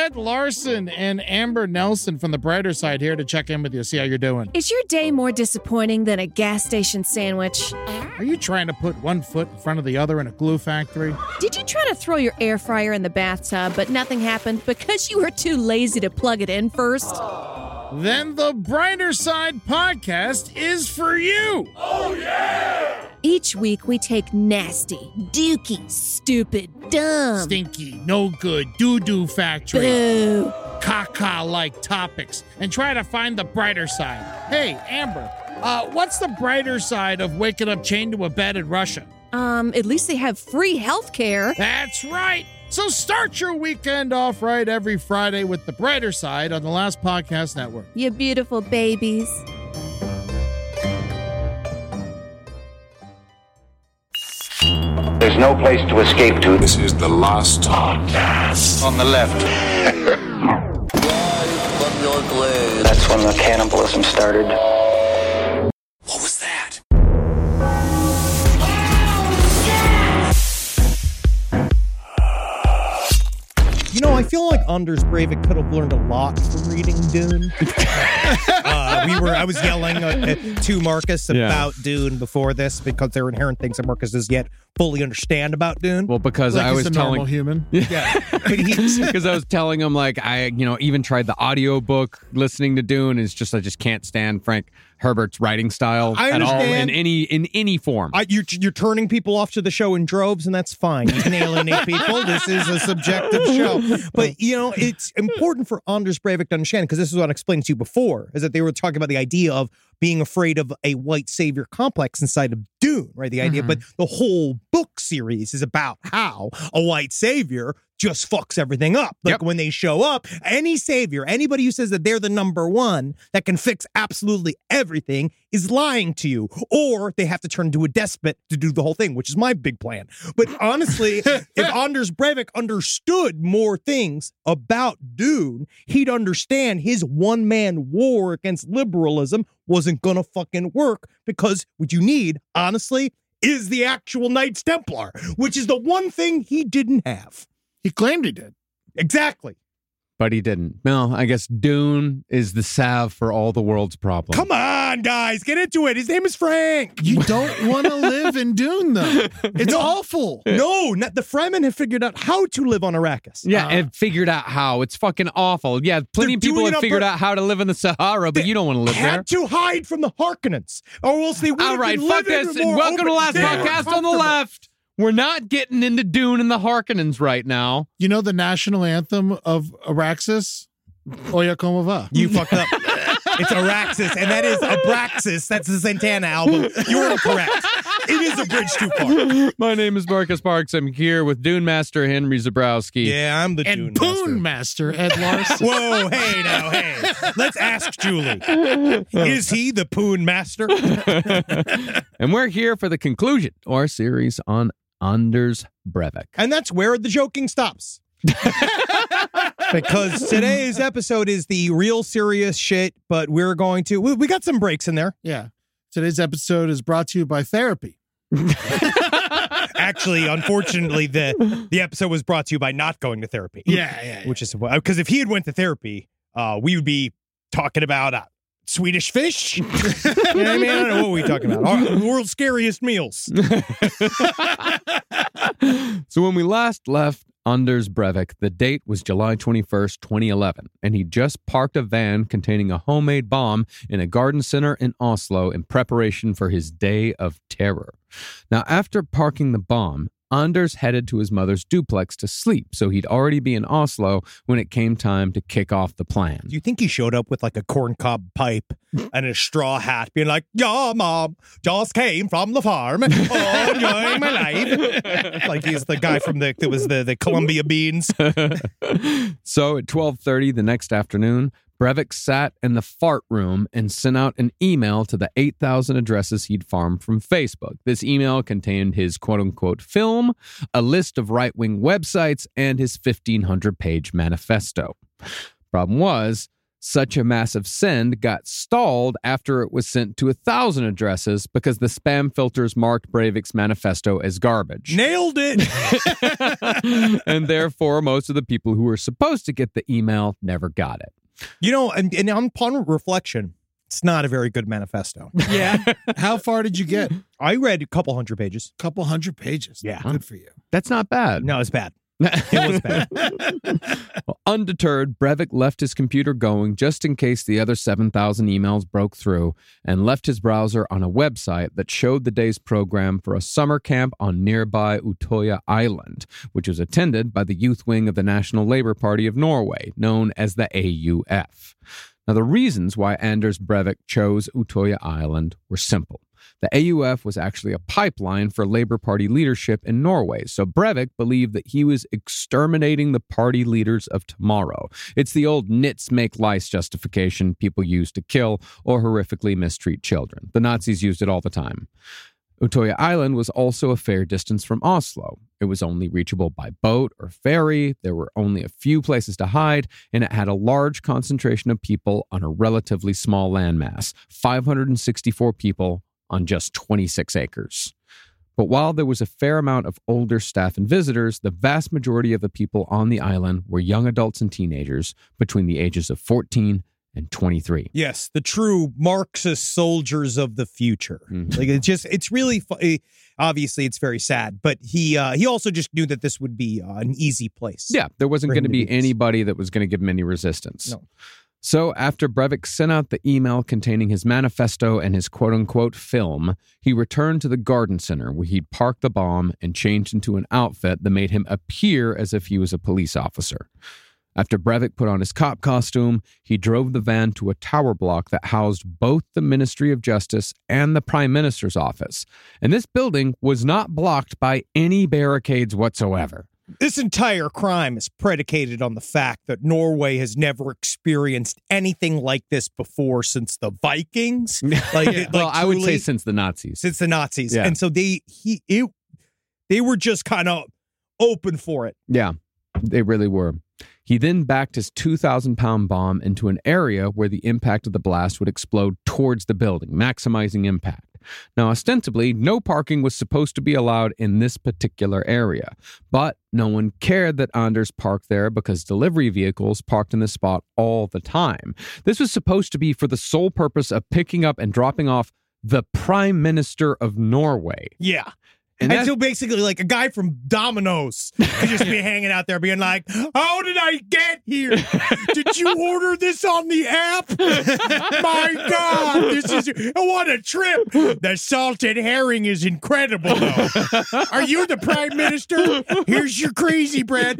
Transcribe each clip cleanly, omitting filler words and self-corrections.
Ed Larson and Amber Nelson from the Brighter Side here to check in with you, see how you're doing. Is your day more disappointing than a gas station sandwich? Are you trying to put one foot in front of the other in a glue factory? Did you try to throw your air fryer in the bathtub, but nothing happened because you were too lazy to plug it in first? Then the Brighter Side podcast is for you. Oh, yeah! Each week we take nasty, dookie, stupid, dumb, stinky, no good, doo-doo factory, boo, caca-like topics and try to find the brighter side. Hey, Amber, what's the brighter side of waking up chained to a bed in Russia? At least they have free health care. That's right. So start your weekend off right every Friday with the Brighter Side on the Last Podcast Network. You beautiful babies. There's no place to escape to. This is the Last Podcast. On the left. That's when the cannibalism started. What was that? You know, I feel like Anders Breivik could have learned a lot from reading Dune. I was yelling to Marcus about Dune before this because there are inherent things that Marcus does yet fully understand about Dune. Well, because like I was he's a telling normal human. Yeah, because I was telling him like I even tried the audiobook listening to Dune. It's just I just can't stand Frank Herbert's writing style at all in any form. You're turning people off to the show in droves, and that's fine. You can alienate people. This is a subjective show. But, you know, it's important for Anders Breivik to understand, because this is what I explained to you before, is that they were talking about the idea of being afraid of a white savior complex inside of Dune, right? The idea, but the whole book series is about how a white savior just fucks everything up. Like when they show up, any savior, anybody who says that they're the number one that can fix absolutely everything is lying to you, or they have to turn into a despot to do the whole thing, which is my big plan. But honestly, if Anders Breivik understood more things about Dune, he'd understand his one-man war against liberalism wasn't gonna fucking work, because what you need, honestly, is the actual Knights Templar, which is the one thing he didn't have. He claimed he did. Exactly. But he didn't. No, I guess Dune is the salve for all the world's problems. Come on, guys, get into it. His name is Frank. You don't want to live in Dune, though. It's awful. No, not the Fremen have figured out how to live on Arrakis. Yeah, and figured out how. It's fucking awful. Yeah, plenty of people have figured out how to live in the Sahara, but you don't want to live there. Had to hide from the Harkonnens, or else they would have been fuck this. Welcome to Last Podcast on the Left. We're not getting into Dune and the Harkonnens right now. You know the national anthem of Araxis? Oya Como Va. You fucked up. It's Araxis, and that is Abraxas. That's the Santana album. You were correct. It is a bridge too far. My name is Marcus Parks. I'm here with Dune Master Henry Zabrowski. Yeah, I'm the and Dune Poon Master Ed Larson. Whoa, hey now, hey. Let's ask Julie. Is he the Poon Master? And we're here for the conclusion of our series on Anders Breivik. And that's where the joking stops. Because today's episode is the real serious shit, but we're going to... We got some breaks in there. Yeah. Today's episode is brought to you by therapy. Actually, unfortunately, the episode was brought to you by not going to therapy. Yeah. Which is... Because if he had went to therapy, we would be talking about... Swedish fish? You know what I mean? I don't know what we're talking about. Our world's scariest meals. So when we last left Anders Breivik, the date was July 21st, 2011, and he just parked a van containing a homemade bomb in a garden center in Oslo in preparation for his day of terror. Now, after parking the bomb, Anders headed to his mother's duplex to sleep, so he'd already be in Oslo when it came time to kick off the plan. Do you think he showed up with like a corncob pipe and a straw hat, being like, "Yeah, Mom, just came from the farm, enjoying my life"? Like he's the guy from the Columbia beans. So at 12:30 the next afternoon, Breivik sat in the fart room and sent out an email to the 8,000 addresses he'd farmed from Facebook. This email contained his quote-unquote film, a list of right-wing websites, and his 1,500-page manifesto. Problem was, Such a massive send got stalled after it was sent to 1,000 addresses because the spam filters marked Breivik's manifesto as garbage. Nailed it. And therefore, most of the people who were supposed to get the email never got it. You know, and upon reflection, it's not a very good manifesto. Yeah. How far did you get? I read a couple hundred pages. Couple hundred pages. Yeah. Good for you. That's not bad. No, it's bad. It was bad. Well, undeterred, Breivik left his computer going just in case the other 7,000 emails broke through and left his browser on a website that showed the day's program for a summer camp on nearby Utoya Island, which was attended by the youth wing of the National Labour Party of Norway, known as the AUF. Now, the reasons why Anders Breivik chose Utoya Island were simple. The AUF was actually a pipeline for Labour Party leadership in Norway, so Breivik believed that he was exterminating the party leaders of tomorrow. It's the old nits make lice justification people use to kill or horrifically mistreat children. The Nazis used it all the time. Utoya Island was also a fair distance from Oslo. It was only reachable by boat or ferry, there were only a few places to hide, and it had a large concentration of people on a relatively small landmass, 564 people on just 26 acres. But while there was a fair amount of older staff and visitors, the vast majority of the people on the island were young adults and teenagers between the ages of 14 and 23. Yes, the true Marxist soldiers of the future. Mhm. Like it's really obviously it's very sad, but he also just knew that this would be an easy place. Yeah, there wasn't For going to him to be do this. anybody that was going to give him any resistance. No. So after Breivik sent out the email containing his manifesto and his quote-unquote film, he returned to the garden center where he'd parked the bomb and changed into an outfit that made him appear as if he was a police officer. After Breivik put on his cop costume, he drove the van to a tower block that housed both the Ministry of Justice and the Prime Minister's office. And this building was not blocked by any barricades whatsoever. This entire crime is predicated on the fact that Norway has never experienced anything like this before since the Vikings. I would say truly, since the Nazis. since the Nazis. Yeah. And so they were just kind of open for it. Yeah, they really were. He then backed his 2,000-pound bomb into an area where the impact of the blast would explode towards the building, maximizing impact. Now, ostensibly, no parking was supposed to be allowed in this particular area, but no one cared that Anders parked there because delivery vehicles parked in this spot all the time. This was supposed to be for the sole purpose of picking up and dropping off the Prime Minister of Norway. Yeah. And And so basically, like a guy from Domino's could just be hanging out there being like, how did I get here? Did you order this on the app? My God, this is, what a trip. The salted herring is incredible, though. Are you the Prime Minister? Here's your crazy bread.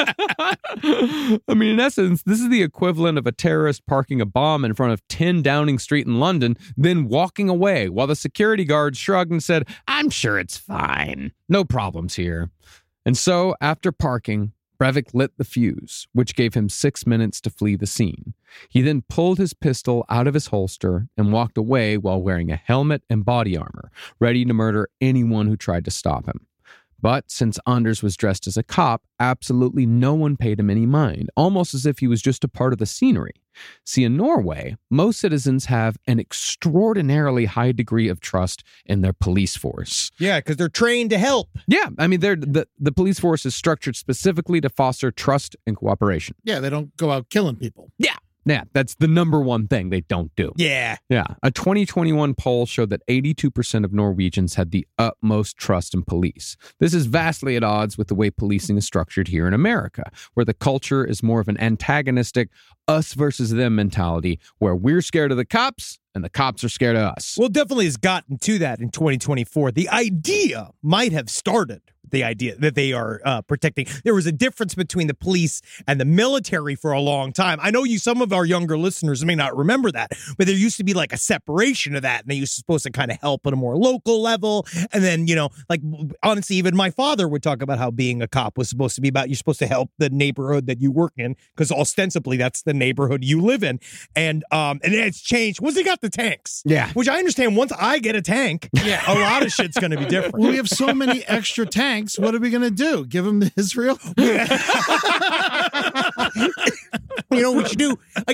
I mean, in essence, this is the equivalent of a terrorist parking a bomb in front of 10 Downing Street in London, then walking away while the security guard shrugged and said, I'm sure it's fine. No problems here. And so, after parking, Breivik lit the fuse, which gave him 6 minutes to flee the scene. He then pulled his pistol out of his holster and walked away while wearing a helmet and body armor, ready to murder anyone who tried to stop him. But since Anders was dressed as a cop, absolutely no one paid him any mind, almost as if he was just a part of the scenery. See, in Norway, most citizens have an extraordinarily high degree of trust in their police force. Yeah, because they're trained to help. Yeah, I mean, the police force is structured specifically to foster trust and cooperation. Yeah, they don't go out killing people. Yeah, that's the number one thing they don't do. Yeah. Yeah. A 2021 poll showed that 82% of Norwegians had the utmost trust in police. This is vastly at odds with the way policing is structured here in America, where the culture is more of an antagonistic us versus them mentality, where we're scared of the cops and the cops are scared of us. Well, definitely has gotten to that in 2024. The idea might have started the idea that they are protecting. There was a difference between the police and the military for a long time. I know some of our younger listeners may not remember that, but there used to be like a separation of that, and they used to supposed to kind of help at a more local level. And then, like honestly, even my father would talk about how being a cop was supposed to be about you're supposed to help the neighborhood that you work in, because ostensibly that's the neighborhood you live in. And it's changed once they got the tanks. Yeah. Which I understand. Once I get a tank, a lot of shit's going to be different. Well, we have so many extra tanks. What are we going to do? Give them to Israel? You know what you do?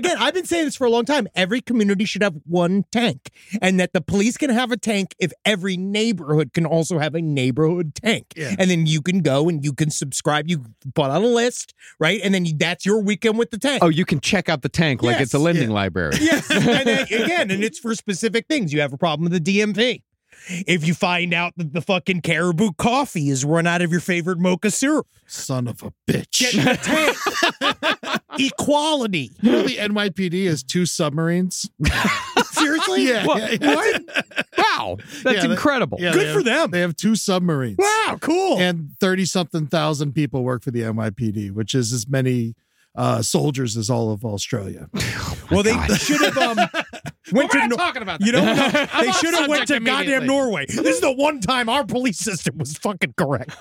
again, I've been saying this for a long time. Every community should have one tank, and that the police can have a tank if every neighborhood can also have a neighborhood tank. Yeah. And then you can go and you can subscribe. You put on a list, right? And then that's your weekend with the tank. Oh, you can check out the tank like it's a lending library. Yes. And then, again, and it's for specific things. You have a problem with the DMV. If you find out that the fucking Caribou coffee is run out of your favorite mocha syrup, Son of a bitch. get in the tank. Equality. You know the NYPD has 2 submarines? Seriously? Yeah. What? yeah. What? Wow, that's Yeah, incredible. Yeah, Good they for have- them. They have 2 submarines. Wow, cool. And 30-something thousand people work for the NYPD, which is as many soldiers as all of Australia. Well, they should have went We're to not talking about that. You know, no, I'm they off should have went subject to goddamn immediately. Norway. This is the one time our police system was fucking correct.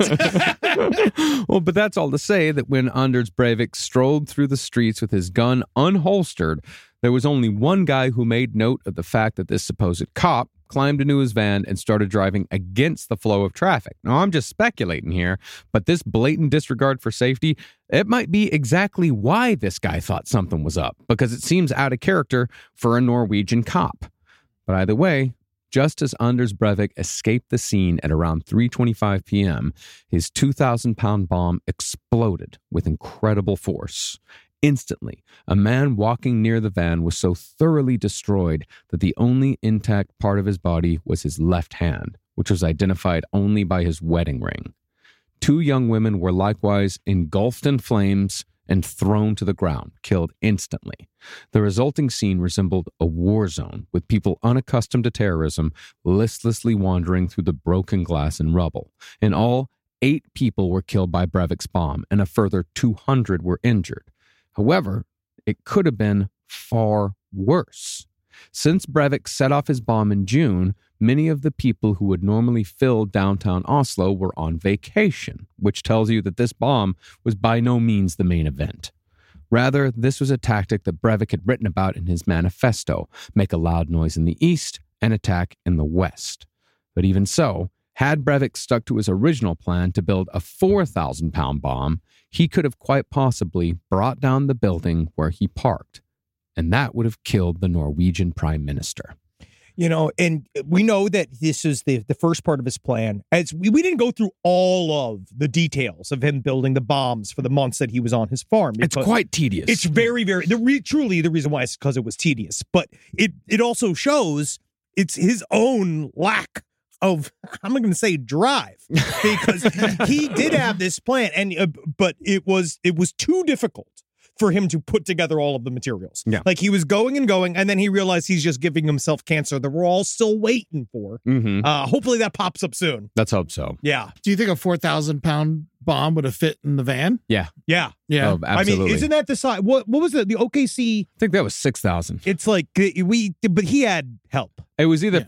Well, but that's all to say that when Anders Breivik strolled through the streets with his gun unholstered, there was only one guy who made note of the fact that this supposed cop climbed into his van and started driving against the flow of traffic. Now, I'm just speculating here, but this blatant disregard for safety, it might be exactly why this guy thought something was up, because it seems out of character for a Norwegian cop. But either way, just as Anders Breivik escaped the scene at around 3:25 p.m., his 2,000-pound bomb exploded with incredible force. Instantly, a man walking near the van was so thoroughly destroyed that the only intact part of his body was his left hand, which was identified only by his wedding ring. 2 young women were likewise engulfed in flames and thrown to the ground, killed instantly. The resulting scene resembled a war zone, with people unaccustomed to terrorism listlessly wandering through the broken glass and rubble. In all, 8 people were killed by Breivik's bomb, and a further 200 were injured. However, it could have been far worse. Since Breivik set off his bomb in June, many of the people who would normally fill downtown Oslo were on vacation, which tells you that this bomb was by no means the main event. Rather, this was a tactic that Breivik had written about in his manifesto, make a loud noise in the east and attack in the west. But even so, had Breivik stuck to his original plan to build a 4,000-pound bomb, he could have quite possibly brought down the building where he parked. And that would have killed the Norwegian prime minister. You know, and we know that this is the first part of his plan. As we didn't go through all of the details of him building the bombs for the months that he was on his farm. It's quite tedious. It's very, very, truly the reason why is because it was tedious. But it also shows it's his own lack of, I'm not going to say drive, because he did have this plan, and but it was too difficult for him to put together all of the materials. Yeah. Like he was going, and then he realized he's just giving himself cancer that we're all still waiting for. Mm-hmm. Hopefully that pops up soon. Let's hope so. Yeah. Do you think a 4,000-pound bomb would have fit in the van? Yeah. Yeah. Yeah. Oh, absolutely. I mean, isn't that the size? What was the OKC? I think that was 6,000. It's like but he had help. It was either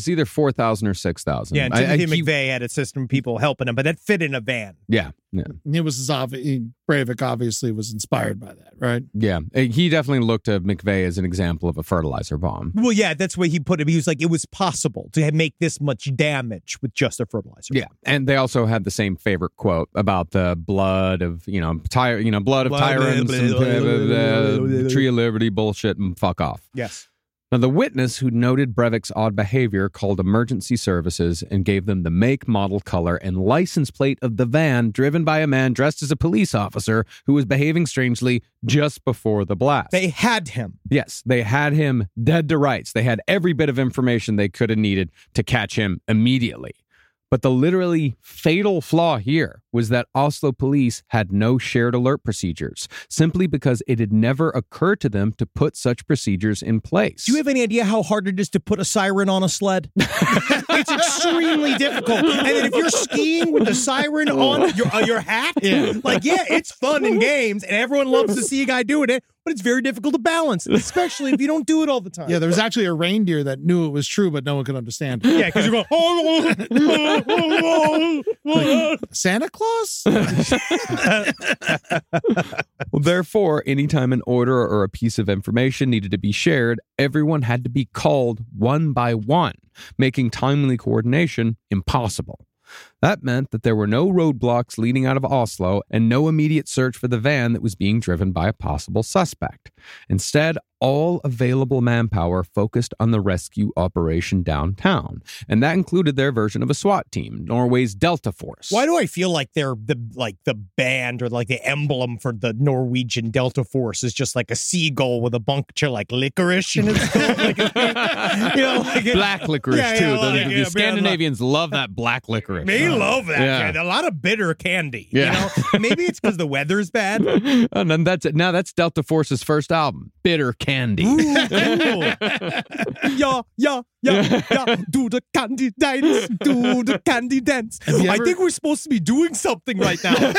4,000 or 6,000. Yeah, and Timothy McVeigh had a system of people helping him, but that fit in a van. Yeah. It was Breivik obviously was inspired by that, right? Yeah. He definitely looked at McVeigh as an example of a fertilizer bomb. Well, yeah, that's the way he put it. He was like, it was possible to make this much damage with just a fertilizer. Yeah, and they also had the same favorite quote about the blood of blood of tyrants and Tree of Liberty bullshit and fuck off. Yes. Now, the witness who noted Breivik's odd behavior called emergency services and gave them the make, model, color, and license plate of the van driven by a man dressed as a police officer who was behaving strangely just before the blast. They had him. Yes, they had him dead to rights. They had every bit of information they could have needed to catch him immediately. But the literally fatal flaw here was that Oslo police had no shared alert procedures, simply because it had never occurred to them to put such procedures in place. Do you have any idea how hard it is to put a siren on a sled? It's extremely difficult. And then if you're skiing with the siren on your hat, it's fun and games, and everyone loves to see a guy doing it, but it's very difficult to balance, especially if you don't do it all the time. Yeah, there was actually a reindeer that knew it was true, but no one could understand. Yeah, because you're going, Santa Claus? Well, therefore, anytime an order or a piece of information needed to be shared, everyone had to be called one by one, making timely coordination impossible. That meant that there were no roadblocks leading out of Oslo and no immediate search for the van that was being driven by a possible suspect. Instead, all available manpower focused on the rescue operation downtown, and that included their version of a SWAT team, Norway's Delta Force. Why do I feel like they're the band or like the emblem for the Norwegian Delta Force is just like a seagull with a bunch of like licorice in its throat? Like, black licorice Yeah, too. yeah, The yeah, Scandinavians love that black licorice. They love that. Yeah. Candy. A lot of bitter candy. Yeah. You know? Maybe it's because the weather's bad. And then that's it. Now that's Delta Force's first album, Bitter Candy. Yeah. Do the candy dance. Do the candy dance. I think we're supposed to be doing something right now.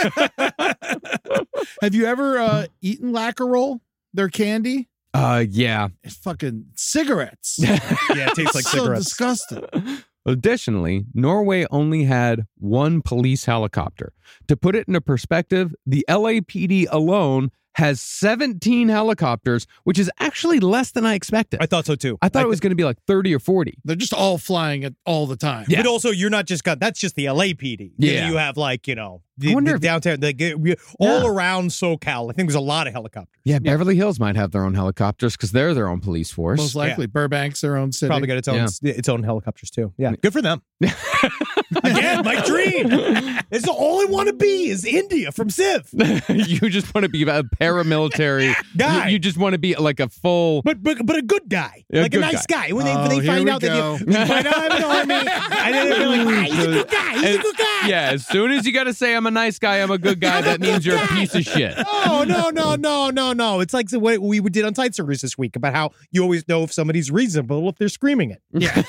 Have you ever eaten Lacquerol? Their candy? Yeah. It's fucking cigarettes. Yeah, it tastes like so cigarettes. disgusting. Additionally, Norway only had one police helicopter. To put it into perspective, the LAPD alone has 17 helicopters, which is actually less than I expected. I thought so too. I thought it was going to be like 30 or 40. They're just all flying it all the time. Yeah. But also, you're not just got that's just the LAPD. Yeah. You have like, you know, I the wonder if- downtown, all around SoCal. I think there's a lot of helicopters. Yeah, Beverly Hills might have their own helicopters because they're their own police force. Most likely. Burbank's their own city. Probably got its own helicopters too. Yeah, good for them. Yeah. Again, my dream. It's all I want to be is India from Civ. You just want to be a paramilitary Guy. You just want to be like a full. But a good guy, Yeah, like a good nice guy. When they here find we out go. that you find out I'm an army, and then they're like, he's a good guy. He's a good guy. Yeah, as soon as you got to say I'm a nice guy, I'm a good guy, that means you're a piece of shit. Oh, no. It's like what we did on Side Series this week about how you always know if somebody's reasonable if they're screaming it. Yeah.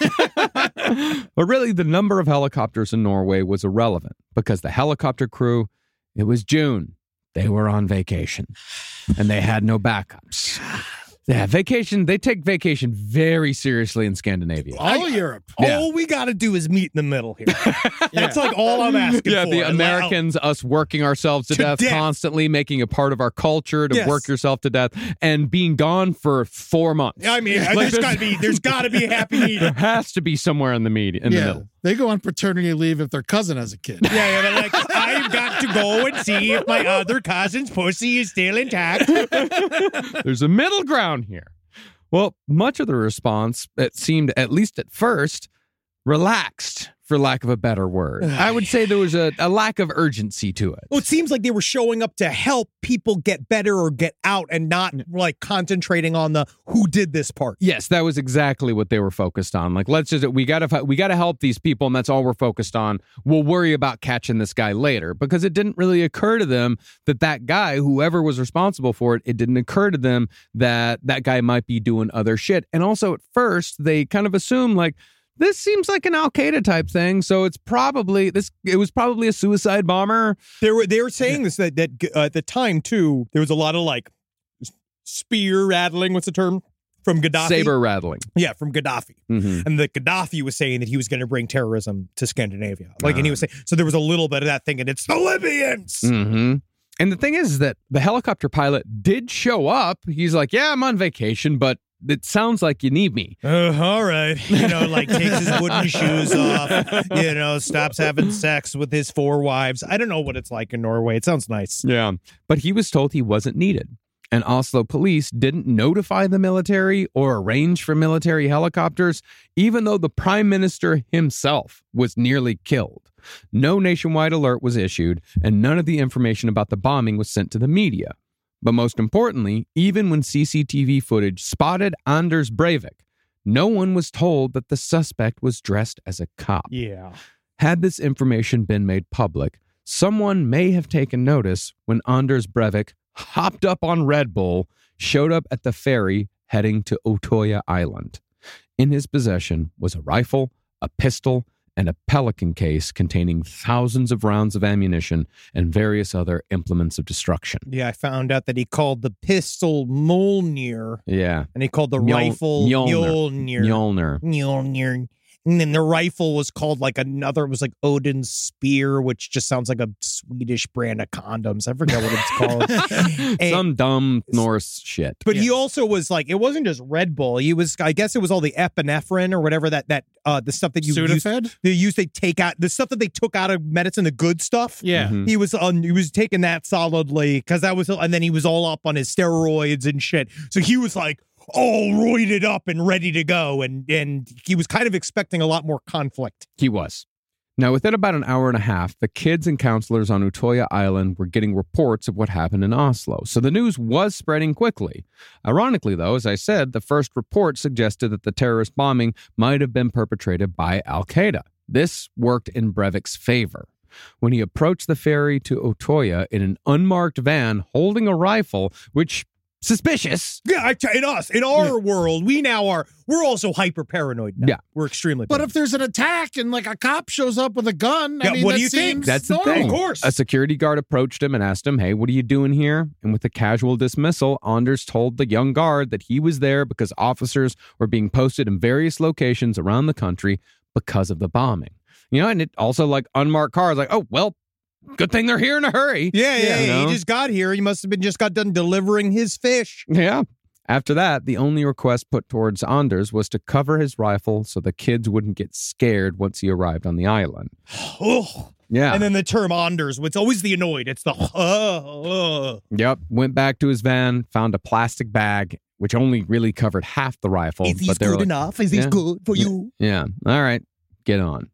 But really, the number of helicopters in Norway was irrelevant because the helicopter crew, it was June. They were on vacation and they had no backups. Yeah, vacation. They take vacation very seriously in Scandinavia. All Europe. Yeah. All we got to do is meet in the middle here. That's like all I'm asking Yeah, for. the Americans, us working ourselves to death, constantly making a part of our culture to Yes. work yourself to death, and being gone for 4 months. I mean, Like, there's got to be a happy There medium. has to be somewhere in the the middle. They go on paternity leave if their cousin has a kid. Yeah, they're like, I've got to go and see if my other cousin's pussy is still intact. There's a middle ground here. Well, much of the response, it seemed, at least at first, relaxed, for lack of a better word. I would say there was a lack of urgency to it. Well, it seems like they were showing up to help people get better or get out and not like concentrating on the who did this part. Yes, that was exactly what they were focused on. Like, we got to help these people, and that's all we're focused on. We'll worry about catching this guy later, because it didn't really occur to them that guy, whoever was responsible for it, it didn't occur to them that guy might be doing other shit. And also, at first, they kind of assumed like, this seems like an Al Qaeda type thing, so it was probably a suicide bomber. They were saying this that at the time too. There was a lot of like spear rattling. What's the term? From Gaddafi. Saber rattling. Yeah, from Gaddafi. Mm-hmm. And the Gaddafi was saying that he was going to bring terrorism to Scandinavia. And he was saying, so there was a little bit of that thing, and it's the Libyans. Mm-hmm. And the thing is that the helicopter pilot did show up. He's like, yeah, I'm on vacation, but it sounds like you need me. All right. Like takes his wooden shoes off, stops having sex with his 4 wives. I don't know what it's like in Norway. It sounds nice. Yeah. But he was told he wasn't needed. And Oslo police didn't notify the military or arrange for military helicopters, even though the prime minister himself was nearly killed. No nationwide alert was issued, and none of the information about the bombing was sent to the media. But most importantly, even when CCTV footage spotted Anders Breivik, no one was told that the suspect was dressed as a cop. Yeah. Had this information been made public, someone may have taken notice when Anders Breivik hopped up on Red Bull, showed up at the ferry heading to Utoya Island. In his possession was a rifle, a pistol, and a Pelican case containing thousands of rounds of ammunition and various other implements of destruction. Yeah, I found out that he called the pistol Mjolnir. Yeah. And he called the rifle Mjolnir. Mjolnir. Mjolnir. And then the rifle was called like another, it was like Odin's Spear, which just sounds like a Swedish brand of condoms. I forget what it's called. Some dumb Norse shit. But he also was like, it wasn't just Red Bull. He was, I guess it was all the epinephrine or whatever the stuff that you Sudafed? they take out, the stuff that they took out of medicine, the good stuff. Yeah. Mhm. He was taking that solidly because that was, and then he was all up on his steroids and shit. So he was like all roided up and ready to go. And he was kind of expecting a lot more conflict. He was. Now, within about an hour and a half, the kids and counselors on Utoya Island were getting reports of what happened in Oslo. So the news was spreading quickly. Ironically, though, as I said, the first report suggested that the terrorist bombing might have been perpetrated by Al-Qaeda. This worked in Breivik's favor. When he approached the ferry to Utoya in an unmarked van holding a rifle, which suspicious. Yeah, in our world, we're also hyper paranoid now. Yeah. We're extremely But paranoid. if there's an attack and like a cop shows up with a gun, Yeah, I mean, what that do you think? seems That's the normal. thing. Of course. A security guard approached him and asked him, "Hey, what are you doing here?" And with a casual dismissal, Anders told the young guard that he was there because officers were being posted in various locations around the country because of the bombing. And it also like unmarked cars, like, oh, well, good thing they're here in a hurry. Yeah. You know? He just got here. He must have just got done delivering his fish. Yeah. After that, the only request put towards Anders was to cover his rifle so the kids wouldn't get scared once he arrived on the island. Ugh. Yeah. And then the term Anders, it's always the annoyed. It's the Yep. Went back to his van, found a plastic bag, which only really covered half the rifle. Is this but they were good like, enough? Is this Yeah. good for you? Yeah. All right. Get on.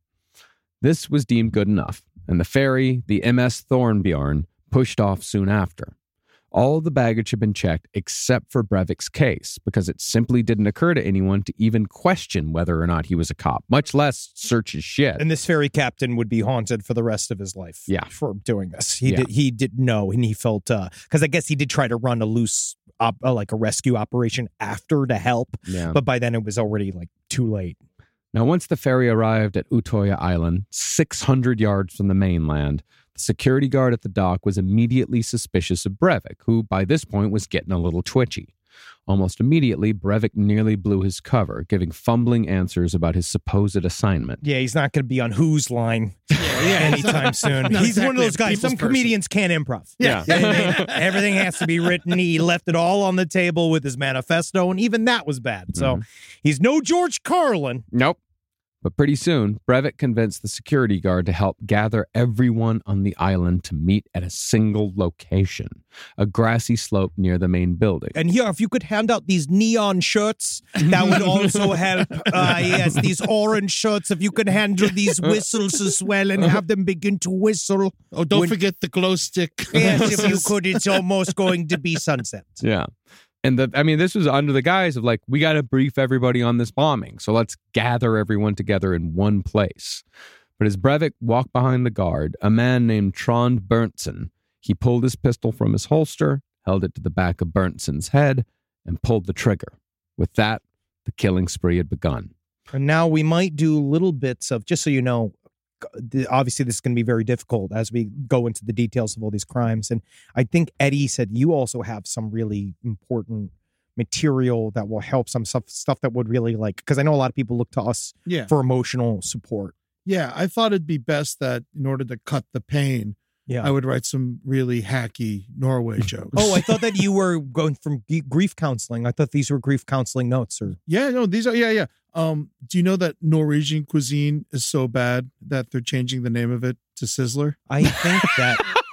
This was deemed good enough, and the ferry, the MS Thornbjorn, pushed off soon after. All the baggage had been checked except for Breivik's case because it simply didn't occur to anyone to even question whether or not he was a cop, much less search his shit. And this ferry captain would be haunted for the rest of his life. Yeah. For doing this. Yeah. He didn't know, and he felt because I guess he did try to run a loose like a rescue operation after to help, Yeah. but by then it was already like too late. Now, once the ferry arrived at Utoya Island, 600 yards from the mainland, the security guard at the dock was immediately suspicious of Breivik, who by this point was getting a little twitchy. Almost immediately, Breivik nearly blew his cover, giving fumbling answers about his supposed assignment. Yeah, he's not going to be on Who's line anytime soon. Not He's one of exactly those a guys. people's Some person. comedians can't improv. Yeah. Everything has to be written. He left it all on the table with his manifesto, and even that was bad. So he's no George Carlin. Nope. But pretty soon, Breivik convinced the security guard to help gather everyone on the island to meet at a single location, a grassy slope near the main building. And here, if you could hand out these neon shirts, that would also help. Yes, these orange shirts. If you could handle these whistles as well and have them begin to whistle. Oh, don't When- forget the glow stick. Yes, if you could, it's almost going to be sunset. Yeah. And this was under the guise of like, we got to brief everybody on this bombing. So let's gather everyone together in one place. But as Breivik walked behind the guard, a man named Trond Berntsen, he pulled his pistol from his holster, held it to the back of Berntsen's head, and pulled the trigger. With that, the killing spree had begun. And now we might do little bits of, just so you know, obviously this is going to be very difficult as we go into the details of all these crimes. And I think Eddie said you also have some really important material that will help, some stuff that would really because I know a lot of people look to us Yeah. for emotional support. Yeah. I thought it'd be best that in order to cut the pain, Yeah. I would write some really hacky Norway jokes. Oh, I thought that you were going from grief counseling. I thought these were grief counseling notes. Or Yeah, no, these are, yeah. Do you know that Norwegian cuisine is so bad that they're changing the name of it to Sizzler? I think that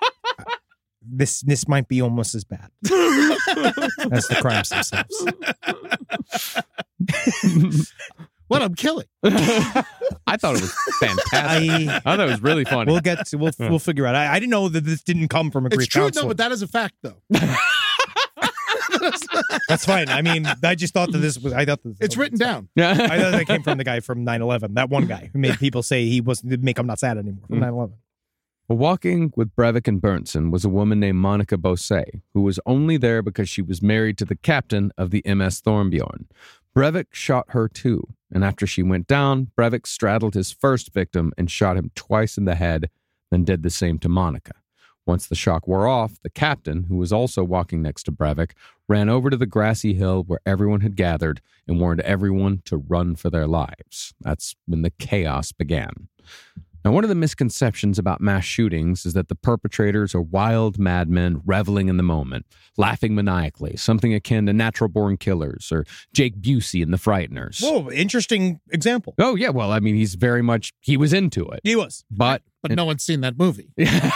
this might be almost as bad as the crimes themselves. What I'm killing. I thought it was fantastic. I thought it was really funny. We'll get to, we'll figure out. I didn't know that this didn't come from a It's grief true, counselor. no, but that is a fact, though. That's fine. I mean, I just thought that this was. I thought that It's written down. I thought that came from the guy from 9/11. That one guy who made people say he wasn't make him not sad anymore from 9/11. Well, walking with Breivik and Berntsen was a woman named Monica Bosé, who was only there because she was married to the captain of the MS Thornbjorn. Breivik shot her too, and after she went down, Breivik straddled his first victim and shot him twice in the head, then did the same to Monica. Once the shock wore off, the captain, who was also walking next to Breivik, ran over to the grassy hill where everyone had gathered and warned everyone to run for their lives. That's when the chaos began. Now, one of the misconceptions about mass shootings is that the perpetrators are wild madmen reveling in the moment, laughing maniacally, something akin to Natural-Born Killers or Jake Busey in The Frighteners. Whoa, interesting example. Oh, yeah. Well, I mean, he was into it. He was. But no one's seen that movie.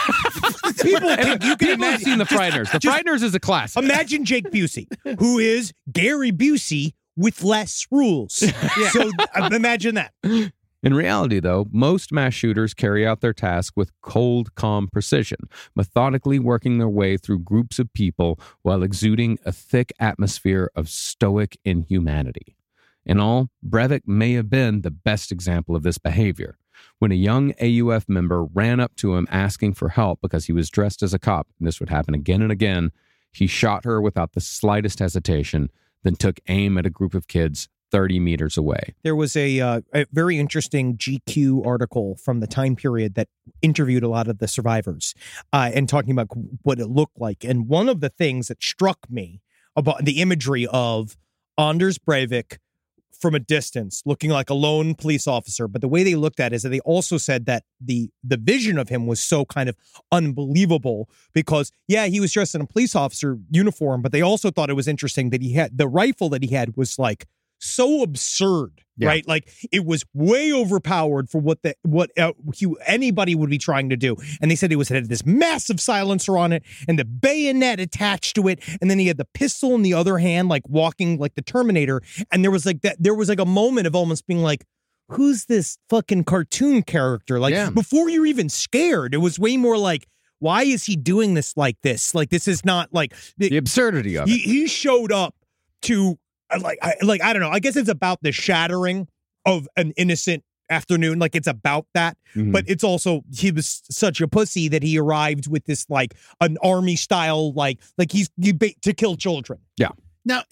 People have seen The Frighteners. The Frighteners is a classic. Imagine Jake Busey, who is Gary Busey with less rules. So imagine that. In reality, though, most mass shooters carry out their task with cold, calm precision, methodically working their way through groups of people while exuding a thick atmosphere of stoic inhumanity. In all, Breivik may have been the best example of this behavior. When a young AUF member ran up to him asking for help because he was dressed as a cop, and this would happen again and again, he shot her without the slightest hesitation, then took aim at a group of kids 30 meters away. There was a very interesting GQ article from the time period that interviewed a lot of the survivors and talking about what it looked like. And one of the things that struck me about the imagery of Anders Breivik from a distance, looking like a lone police officer, but the way they looked at it is that they also said that the vision of him was so kind of unbelievable because, yeah, he was dressed in a police officer uniform, but they also thought it was interesting that he had the rifle that he had was like so absurd, right? Like it was way overpowered for what anybody would be trying to do. And they said it had this massive silencer on it and the bayonet attached to it. And then he had the pistol in the other hand, like walking like the Terminator. And there was like a moment of almost being like, who's this fucking cartoon character? Like before you're even scared, it was way more like, why is he doing this like this? Like, this is not like the absurdity of it. He showed up to I don't know. I guess it's about the shattering of an innocent afternoon. Like it's about that, but it's also he was such a pussy that he arrived with this like an army style like he's to kill children. Yeah. Now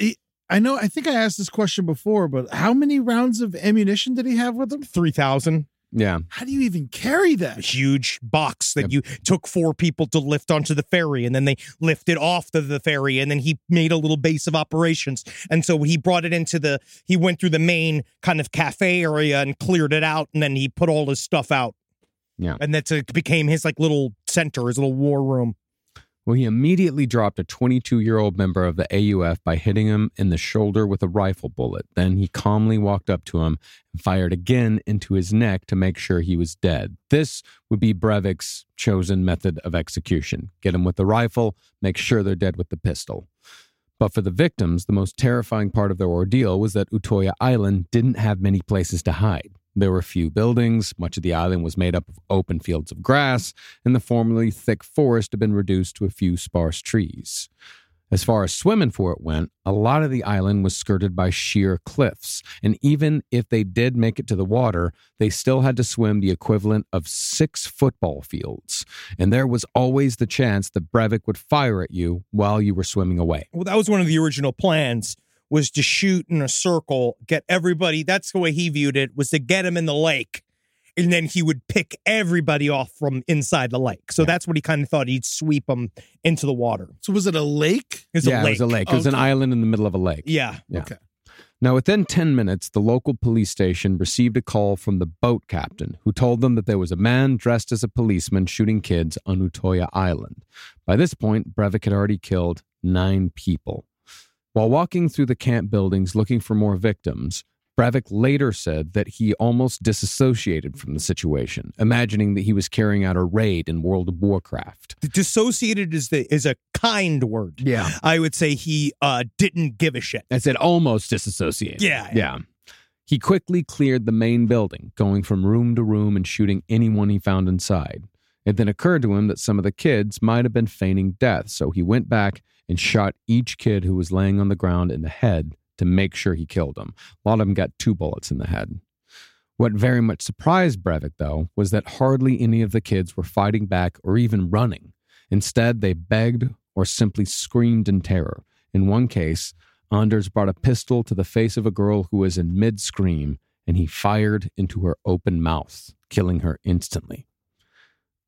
I think I asked this question before, but how many rounds of ammunition did he have with him? 3,000. Yeah. How do you even carry that? A huge box that you took 4 people to lift onto the ferry, and then they lifted off the ferry, and then he made a little base of operations. And so he brought it he went through the main kind of cafe area and cleared it out, and then he put all his stuff out. Yeah. And that became his like little center, his little war room. Well, he immediately dropped a 22-year-old member of the AUF by hitting him in the shoulder with a rifle bullet. Then he calmly walked up to him and fired again into his neck to make sure he was dead. This would be Breivik's chosen method of execution. Get him with the rifle, make sure they're dead with the pistol. But for the victims, the most terrifying part of their ordeal was that Utoya Island didn't have many places to hide. There were few buildings, much of the island was made up of open fields of grass, and the formerly thick forest had been reduced to a few sparse trees. As far as swimming for it went, a lot of the island was skirted by sheer cliffs, and even if they did make it to the water, they still had to swim the equivalent of 6 football fields. And there was always the chance that Breivik would fire at you while you were swimming away. Well, that was one of the original plans, was to shoot in a circle, get everybody, that's the way he viewed it, was to get him in the lake. And then he would pick everybody off from inside the lake. So that's what he kind of thought. He'd sweep them into the water. So was it a lake? It was a lake. It was a lake. It was an island in the middle of a lake. Yeah. Okay. Now, within 10 minutes, the local police station received a call from the boat captain who told them that there was a man dressed as a policeman shooting kids on Utoya Island. By this point, Breivik had already killed 9 people. While walking through the camp buildings looking for more victims, Breivik later said that he almost disassociated from the situation, imagining that he was carrying out a raid in World of Warcraft. Dissociated is a kind word. Yeah. I would say he didn't give a shit. I said almost disassociated. Yeah. He quickly cleared the main building, going from room to room and shooting anyone he found inside. It then occurred to him that some of the kids might have been feigning death, so he went back and shot each kid who was laying on the ground in the head to make sure he killed them. A lot of them got 2 bullets in the head. What very much surprised Breivik, though, was that hardly any of the kids were fighting back or even running. Instead, they begged or simply screamed in terror. In one case, Anders brought a pistol to the face of a girl who was in mid-scream, and he fired into her open mouth, killing her instantly.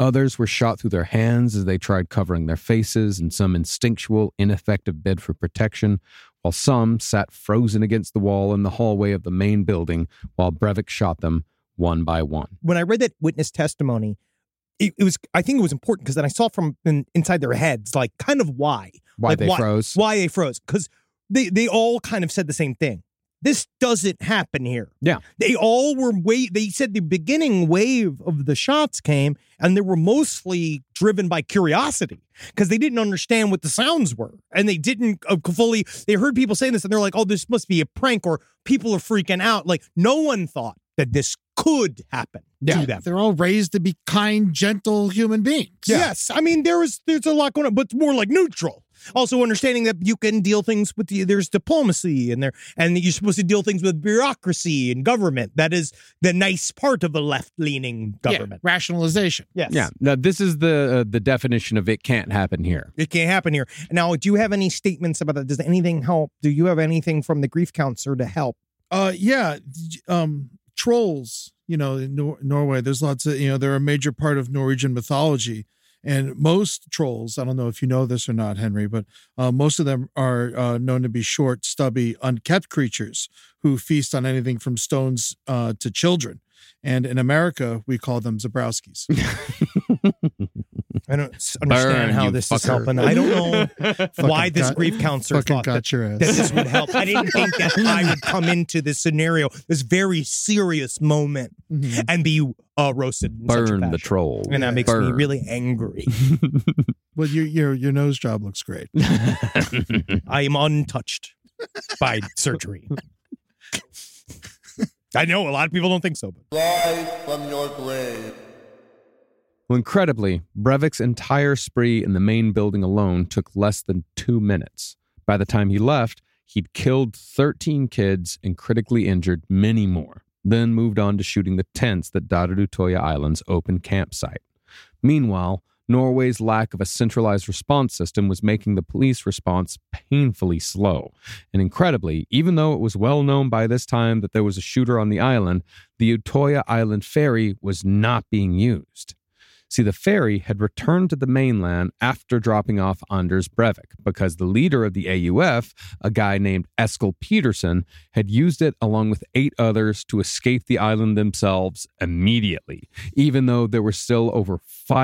Others were shot through their hands as they tried covering their faces in some instinctual, ineffective bid for protection, while some sat frozen against the wall in the hallway of the main building while Breivik shot them one by one. When I read that witness testimony, I think it was important because then I saw from inside their heads, like, kind of why. Why they froze. Why they froze. Because they all kind of said the same thing. This doesn't happen here. Yeah. They all were they said the beginning wave of the shots came and they were mostly driven by curiosity because they didn't understand what the sounds were. And they didn't they heard people saying this and they're like, oh, this must be a prank or people are freaking out. Like, no one thought that this could happen to them. They're all raised to be kind, gentle human beings. Yeah. Yes. I mean, there's a lot going on, but it's more like neutral. Also understanding that you can deal things with there's diplomacy and you're supposed to deal things with bureaucracy and government. That is the nice part of a left-leaning government. Yeah, rationalization. Yes. Yeah. Now, this is the definition of it can't happen here. It can't happen here. Now, do you have any statements about that? Does anything help? Do you have anything from the grief counselor to help? Trolls, in Norway, there's lots of, they're a major part of Norwegian mythology. And most trolls, I don't know if you know this or not, Henry, but most of them are known to be short, stubby, unkept creatures who feast on anything from stones to children. And in America, we call them Zabrowskis. I don't understand how this is helping. I don't know why this grief counselor thought that this would help. I didn't think that I would come into this scenario, this very serious moment, and be roasted. Burn the troll. And that makes me really angry. Well, your nose job looks great. I am untouched by surgery. I know a lot of people don't think so. But. Rise from your grave. Well, incredibly, Breivik's entire spree in the main building alone took less than 2 minutes. By the time he left, he'd killed 13 kids and critically injured many more, then moved on to shooting the tents that dotted Utoya Island's open campsite. Meanwhile, Norway's lack of a centralized response system was making the police response painfully slow. And incredibly, even though it was well known by this time that there was a shooter on the island, the Utoya Island ferry was not being used. See, the ferry had returned to the mainland after dropping off Anders Breivik because the leader of the AUF, a guy named Eskil Peterson, had used it along with 8 others to escape the island themselves immediately, even though there were still over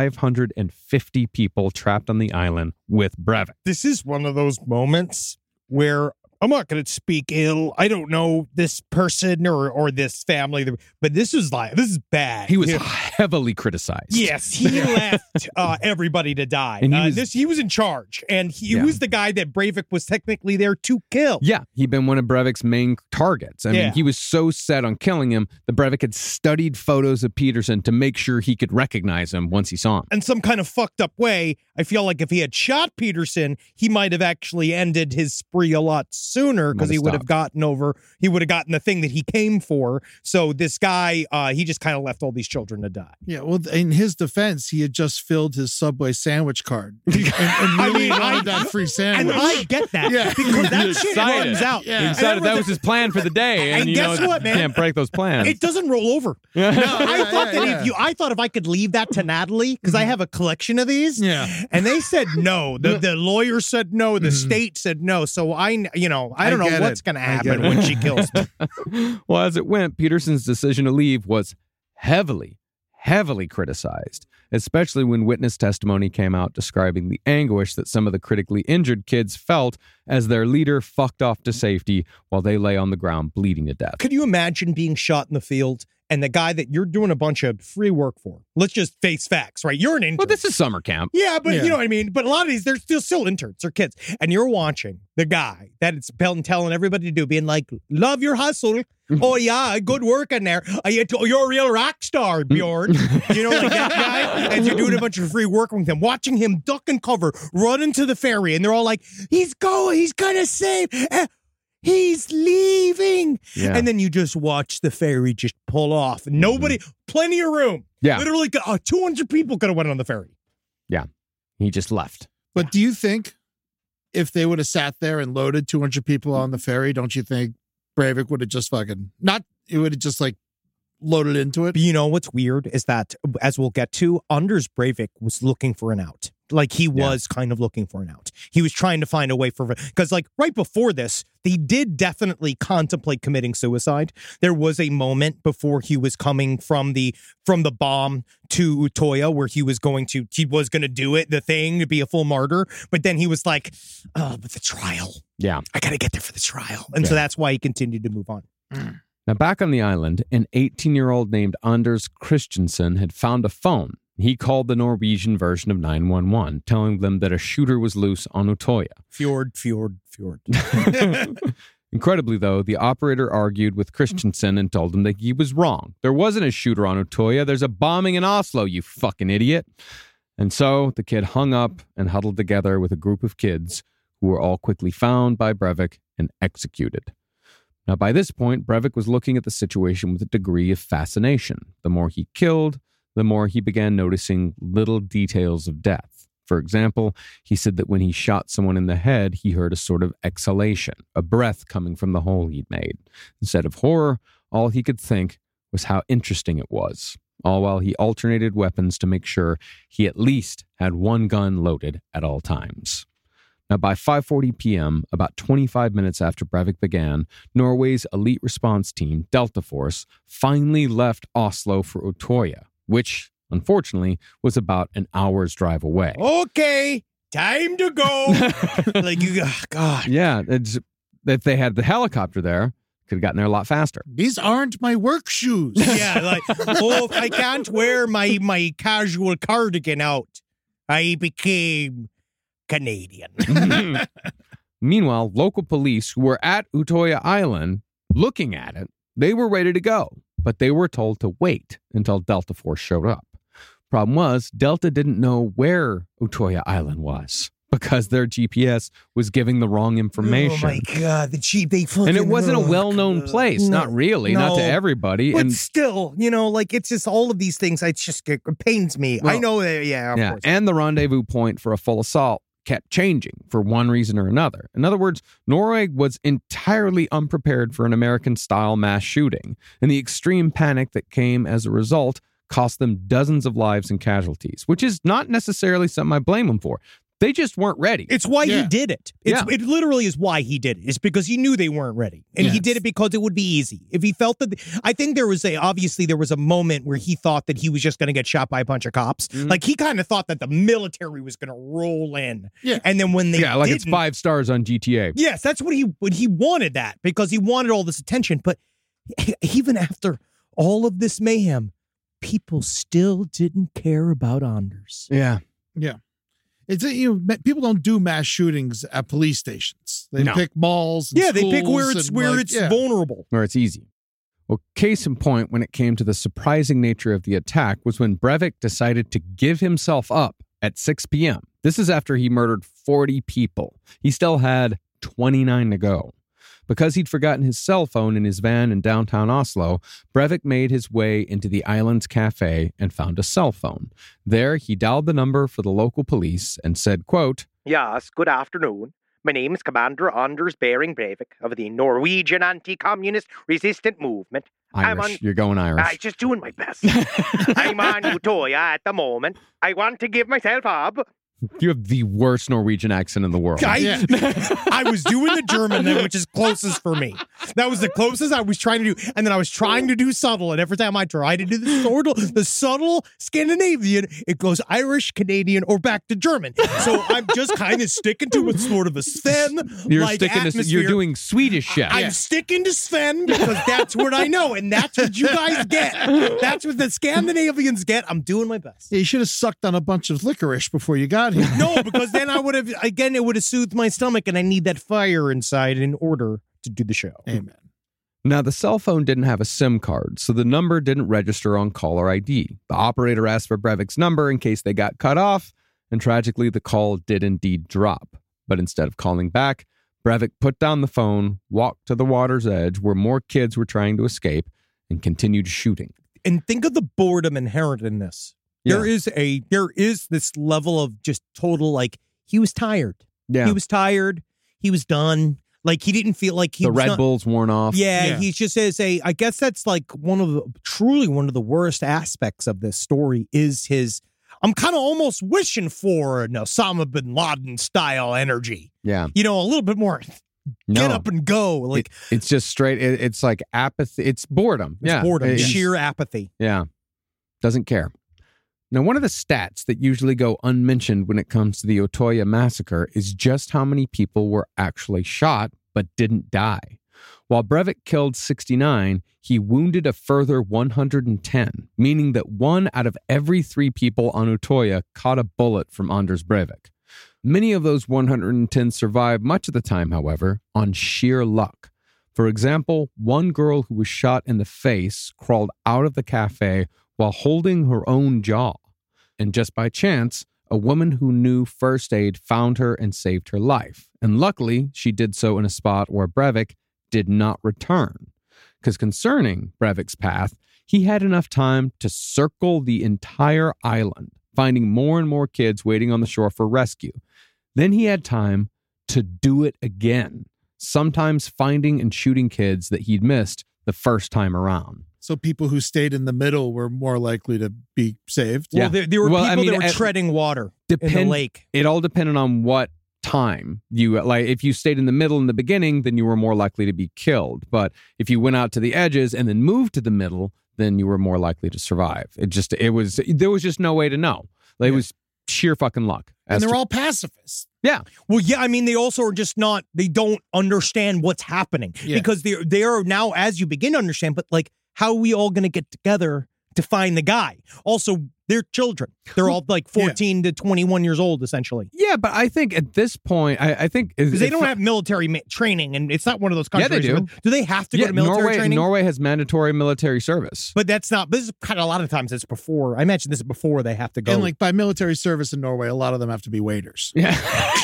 550 people trapped on the island with Breivik. This is one of those moments where I'm not going to speak ill. I don't know this person or this family, but this is bad. He was heavily criticized. Yes, he left everybody to die. And he was in charge, and he was the guy that Breivik was technically there to kill. Yeah, he'd been one of Breivik's main targets. I mean, he was so set on killing him that Breivik had studied photos of Peterson to make sure he could recognize him once he saw him. In some kind of fucked up way, I feel like if he had shot Peterson, he might have actually ended his spree a lot sooner because he would have gotten the thing that he came for. So this guy, he just kind of left all these children to die. Yeah, well, in his defense, he had just filled his Subway sandwich card and really wanted that free sandwich. And I get that because that shit runs out. Yeah. He decided that was his plan for the day, and guess what, man? You can't break those plans. It doesn't roll over. I thought if I could leave that to Natalie, because I have a collection of these, and they said no. The lawyer said no. The state said no. So I don't know what's going to happen when she kills me. Well, as it went, Peterson's decision to leave was heavily criticized, especially when witness testimony came out describing the anguish that some of the critically injured kids felt as their leader fucked off to safety while they lay on the ground bleeding to death. Could you imagine being shot in the field and the guy that you're doing a bunch of free work for? Let's just face facts, right? You're an intern. Well, this is summer camp. Yeah, but you know what I mean? But a lot of these, they're still interns or kids. And you're watching the guy that it's telling everybody to do, being like, love your hustle. Oh, yeah, good work in there. You're a real rock star, Bjorn. You know, like that guy? And you're doing a bunch of free work with him, watching him duck and cover, run into the ferry. And they're all like, he's going to save. He's leaving. Yeah. And then you just watch the ferry just pull off. Nobody, plenty of room. Yeah. Literally 200 people could have went on the ferry. Yeah. He just left. But do you think if they would have sat there and loaded 200 people on the ferry, don't you think Breivik would have just it would have just loaded into it. But you know what's weird is that, as we'll get to, Anders Breivik was looking for an out. Like, he was kind of looking for an out. He was trying to find a way for, because like right before this, he did definitely contemplate committing suicide. There was a moment before he was coming from the bomb to Utoya where he was going to do it, the thing, to be a full martyr. But then he was like, oh, but the trial. Yeah. I got to get there for the trial. And so that's why he continued to move on. Now, back on the island, an 18-year-old named Anders Christensen had found a phone. He called the Norwegian version of 911, telling them that a shooter was loose on Utoya. Fjord. Incredibly, though, the operator argued with Christensen and told him that he was wrong. There wasn't a shooter on Utoya. There's a bombing in Oslo, you fucking idiot. And so the kid hung up and huddled together with a group of kids who were all quickly found by Breivik and executed. Now, by this point, Breivik was looking at the situation with a degree of fascination. The more he killed, the more he began noticing little details of death. For example, he said that when he shot someone in the head, he heard a sort of exhalation, a breath coming from the hole he'd made. Instead of horror, all he could think was how interesting it was, all while he alternated weapons to make sure he at least had one gun loaded at all times. Now, by 5:40 p.m., about 25 minutes after Breivik began, Norway's elite response team, Delta Force, finally left Oslo for Utoya, which, unfortunately, was about an hour's drive away. Okay, time to go. God. Yeah, if they had the helicopter there, could have gotten there a lot faster. These aren't my work shoes. Yeah, like, oh, I can't wear my casual cardigan out. I became Canadian. Meanwhile, local police who were at Utoya Island looking at it, they were ready to go, but they were told to wait until Delta Force showed up. Problem was, Delta didn't know where Utoya Island was because their GPS was giving the wrong information. Oh my God, they fucking... And it wasn't a well-known place. No, not really, not to everybody. But and still, like, it's just all of these things, it pains me. Well, I know that, of course. And the rendezvous point for a full assault kept changing for one reason or another. In other words, Norway was entirely unprepared for an American-style mass shooting, and the extreme panic that came as a result cost them dozens of lives and casualties, which is not necessarily something I blame them for. They just weren't ready. It's why he did it. It literally is why he did it. It's because he knew they weren't ready. And he did it because it would be easy. If he felt that... I think there was a moment where he thought that he was just going to get shot by a bunch of cops. Mm-hmm. Like, he kind of thought that the military was going to roll in. Yeah. And then when they like it's 5 stars on GTA. Yes, that's what he wanted that, because he wanted all this attention. But even after all of this mayhem, people still didn't care about Anders. Yeah. Yeah. It's people don't do mass shootings at police stations. They pick malls. And they pick where it's vulnerable, where it's easy. Well, case in point, when it came to the surprising nature of the attack, was when Breivik decided to give himself up at 6 p.m. This is after he murdered 40 people. He still had 29 to go. Because he'd forgotten his cell phone in his van in downtown Oslo, Breivik made his way into the island's cafe and found a cell phone. There, he dialed the number for the local police and said, quote, "Yes, good afternoon. My name is Commander Anders Behring Breivik of the Norwegian Anti-Communist Resistance Movement. Irish. You're going Irish. I'm just doing my best. I'm on Utoya at the moment. I want to give myself up. You have the worst Norwegian accent in the world. I was doing the German, which is closest for me. That was the closest I was trying to do. And then I was trying to do subtle. And every time I tried to do the subtle Scandinavian, it goes Irish, Canadian, or back to German. So I'm just kind of sticking to it, sort of a Sven. You're doing Swedish chef. I'm sticking to Sven because that's what I know. And that's what you guys get. That's what the Scandinavians get. I'm doing my best. Yeah, you should have sucked on a bunch of licorice before you got here. No, because then I would have, again, it would have soothed my stomach, and I need that fire inside in order to do the show. Amen. Now, the cell phone didn't have a SIM card, so the number didn't register on caller ID. The operator asked for Breivik's number in case they got cut off, and tragically, the call did indeed drop. But instead of calling back, Breivik put down the phone, walked to the water's edge where more kids were trying to escape, and continued shooting. And think of the boredom inherent in this. Yeah. There is this level of just total, like, he was tired. Yeah. He was tired. He was done. Like he didn't feel like he The was Red not- Bull's worn off. Yeah, he just says I guess that's like truly one of the worst aspects of this story is his. I'm kind of almost wishing for an Osama bin Laden style energy. Yeah. You know, a little bit more get up and go. Like it's just straight. It's like apathy. It's boredom. it's boredom, sheer apathy. Yeah. Doesn't care. Now, one of the stats that usually go unmentioned when it comes to the Utoya massacre is just how many people were actually shot but didn't die. While Breivik killed 69, he wounded a further 110, meaning that 1 out of every 3 people on Utoya caught a bullet from Anders Breivik. Many of those 110 survived much of the time, however, on sheer luck. For example, one girl who was shot in the face crawled out of the cafe while holding her own jaw. And just by chance, a woman who knew first aid found her and saved her life. And luckily, she did so in a spot where Breivik did not return. Because concerning Breivik's path, he had enough time to circle the entire island, finding more and more kids waiting on the shore for rescue. Then he had time to do it again, sometimes finding and shooting kids that he'd missed the first time around. So people who stayed in the middle were more likely to be saved. Well, there were people that were treading water in the lake. It all depended on what time you like. If you stayed in the middle in the beginning, then you were more likely to be killed. But if you went out to the edges and then moved to the middle, then you were more likely to survive. There was just no way to know. Like, it was sheer fucking luck. And they're all pacifists. Yeah. Well, yeah, I mean, they also are just not, they don't understand what's happening because they are now, as you begin to understand, but like, how are we all going to get together to find the guy? Also, they're children. They're all like 14 to 21 years old, essentially. Yeah, but I think at this point, I think... Because they don't have military training, and it's not one of those countries. Yeah, they do. Do they have to go to military training? Norway has mandatory military service. But this is kind of a lot of times it's before. I imagine this is before they have to go. And like by military service in Norway, a lot of them have to be waiters. Yeah.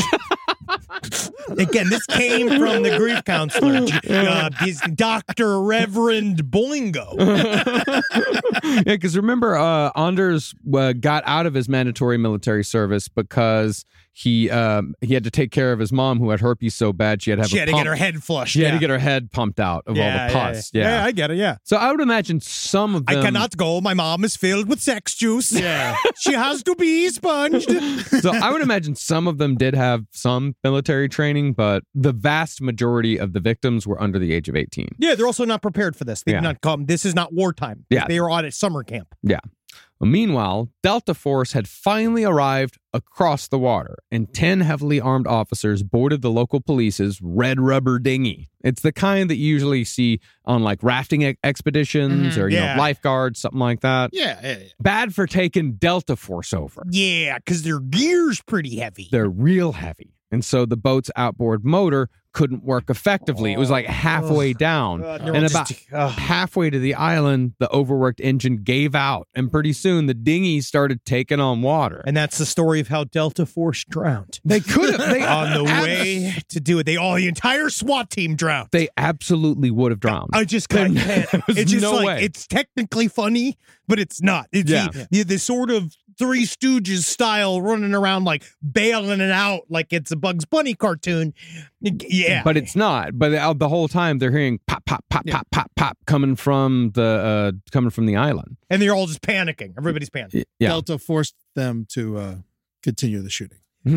Again, this came from the grief counselor, his Dr. Reverend Boingo. Yeah, because remember, Anders got out of his mandatory military service because he had to take care of his mom who had herpes so bad she had to have get her head flushed. She had to get her head pumped out of all the pus. Yeah, I get it, yeah. So I would imagine some of them... I cannot go. My mom is filled with sex juice. Yeah. She has to be sponged. So I would imagine some of them did have some military training, but the vast majority of the victims were under the age of 18. Yeah, they're also not prepared for this. They did not come. This is not wartime. Yeah. They were on at summer camp. Yeah. Well, meanwhile, Delta Force had finally arrived across the water, and 10 heavily armed officers boarded the local police's red rubber dinghy. It's the kind that you usually see on like rafting expeditions or, you know, lifeguards, something like that. Yeah. Bad for taking Delta Force over. Yeah, because their gear's pretty heavy. They're real heavy. And so the boat's outboard motor couldn't work effectively. It was like halfway down. And about halfway to the island, the overworked engine gave out. And pretty soon, the dinghy started taking on water. And that's the story of how Delta Force drowned. They could have. On the way to do it. The entire SWAT team drowned. They absolutely would have drowned. I just can't. It's just no like, way. it's technically funny, but it's not. It's the sort of Three Stooges style running around like bailing it out like it's a Bugs Bunny cartoon. Yeah. But it's not. But the whole time they're hearing pop, pop, pop, pop, pop, pop coming from the island. And they're all just panicking. Everybody's panicking. Yeah. Delta forced them to continue the shooting.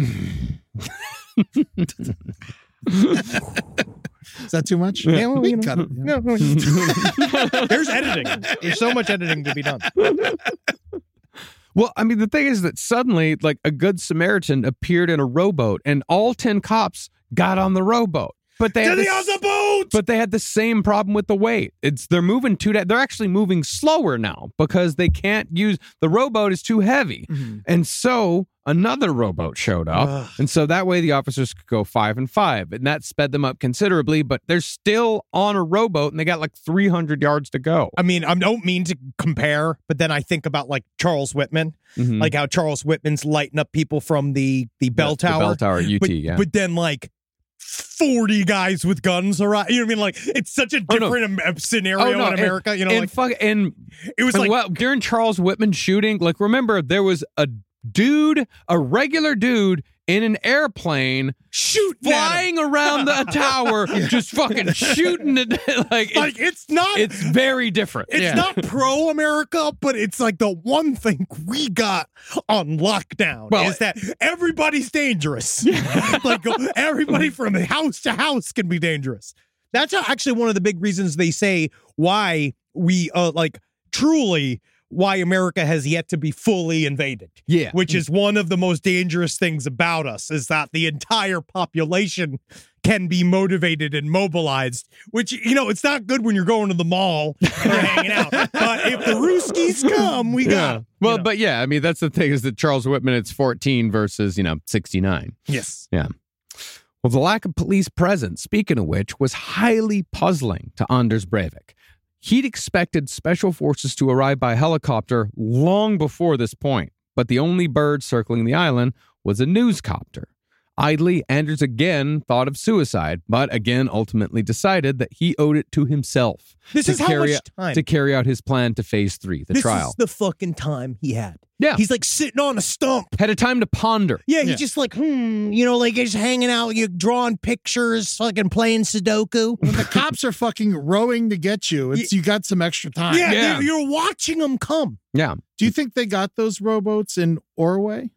Is that too much? Yeah, well, we you know, cut it. no. There's editing. There's so much editing to be done. Well, I mean, the thing is that suddenly, like, a good Samaritan appeared in a rowboat, and all 10 cops got on the rowboat. But they had the boat! But they had the same problem with the weight. They're moving they're actually moving slower now because they can't use the rowboat is too heavy. Mm-hmm. And so another rowboat showed up. And so that way the officers could go 5 and 5. And that sped them up considerably, but they're still on a rowboat and they got like 300 yards to go. I mean, I don't mean to compare, but then I think about like Charles Whitman, like how Charles Whitman's lighting up people from the bell tower. The bell tower, UT, But then like 40 guys with guns around. You know what I mean? Like, it's such a different scenario in America. You know, it was like during Charles Whitman's shooting. Like, remember, there was a regular dude in an airplane, flying around the tower, just fucking shooting it. It's very different. It's not pro-America, but it's like the one thing we got on lockdown is that everybody's dangerous. Like everybody from house to house can be dangerous. That's actually one of the big reasons they say why we truly why America has yet to be fully invaded. Yeah. Which is one of the most dangerous things about us, is that the entire population can be motivated and mobilized, which, it's not good when you're going to the mall or hanging out. But if the Ruskies come, we got 'em, Well, but yeah, I mean, that's the thing is that Charles Whitman, it's 14 versus, 69. Yes. Yeah. Well, the lack of police presence, speaking of which, was highly puzzling to Anders Breivik. He'd expected special forces to arrive by helicopter long before this point, but the only bird circling the island was a newscopter. Idly, Anders again thought of suicide, but again ultimately decided that he owed it to himself. This is how much time to carry out his plan to phase 3, the trial. This is the fucking time he had. Yeah. He's like sitting on a stump. Had a time to ponder. Yeah, he's just like, just hanging out, you're drawing pictures, fucking playing Sudoku. When the cops are fucking rowing to get you, you got some extra time. Yeah. You're watching them come. Yeah. Do you think they got those rowboats in Orway?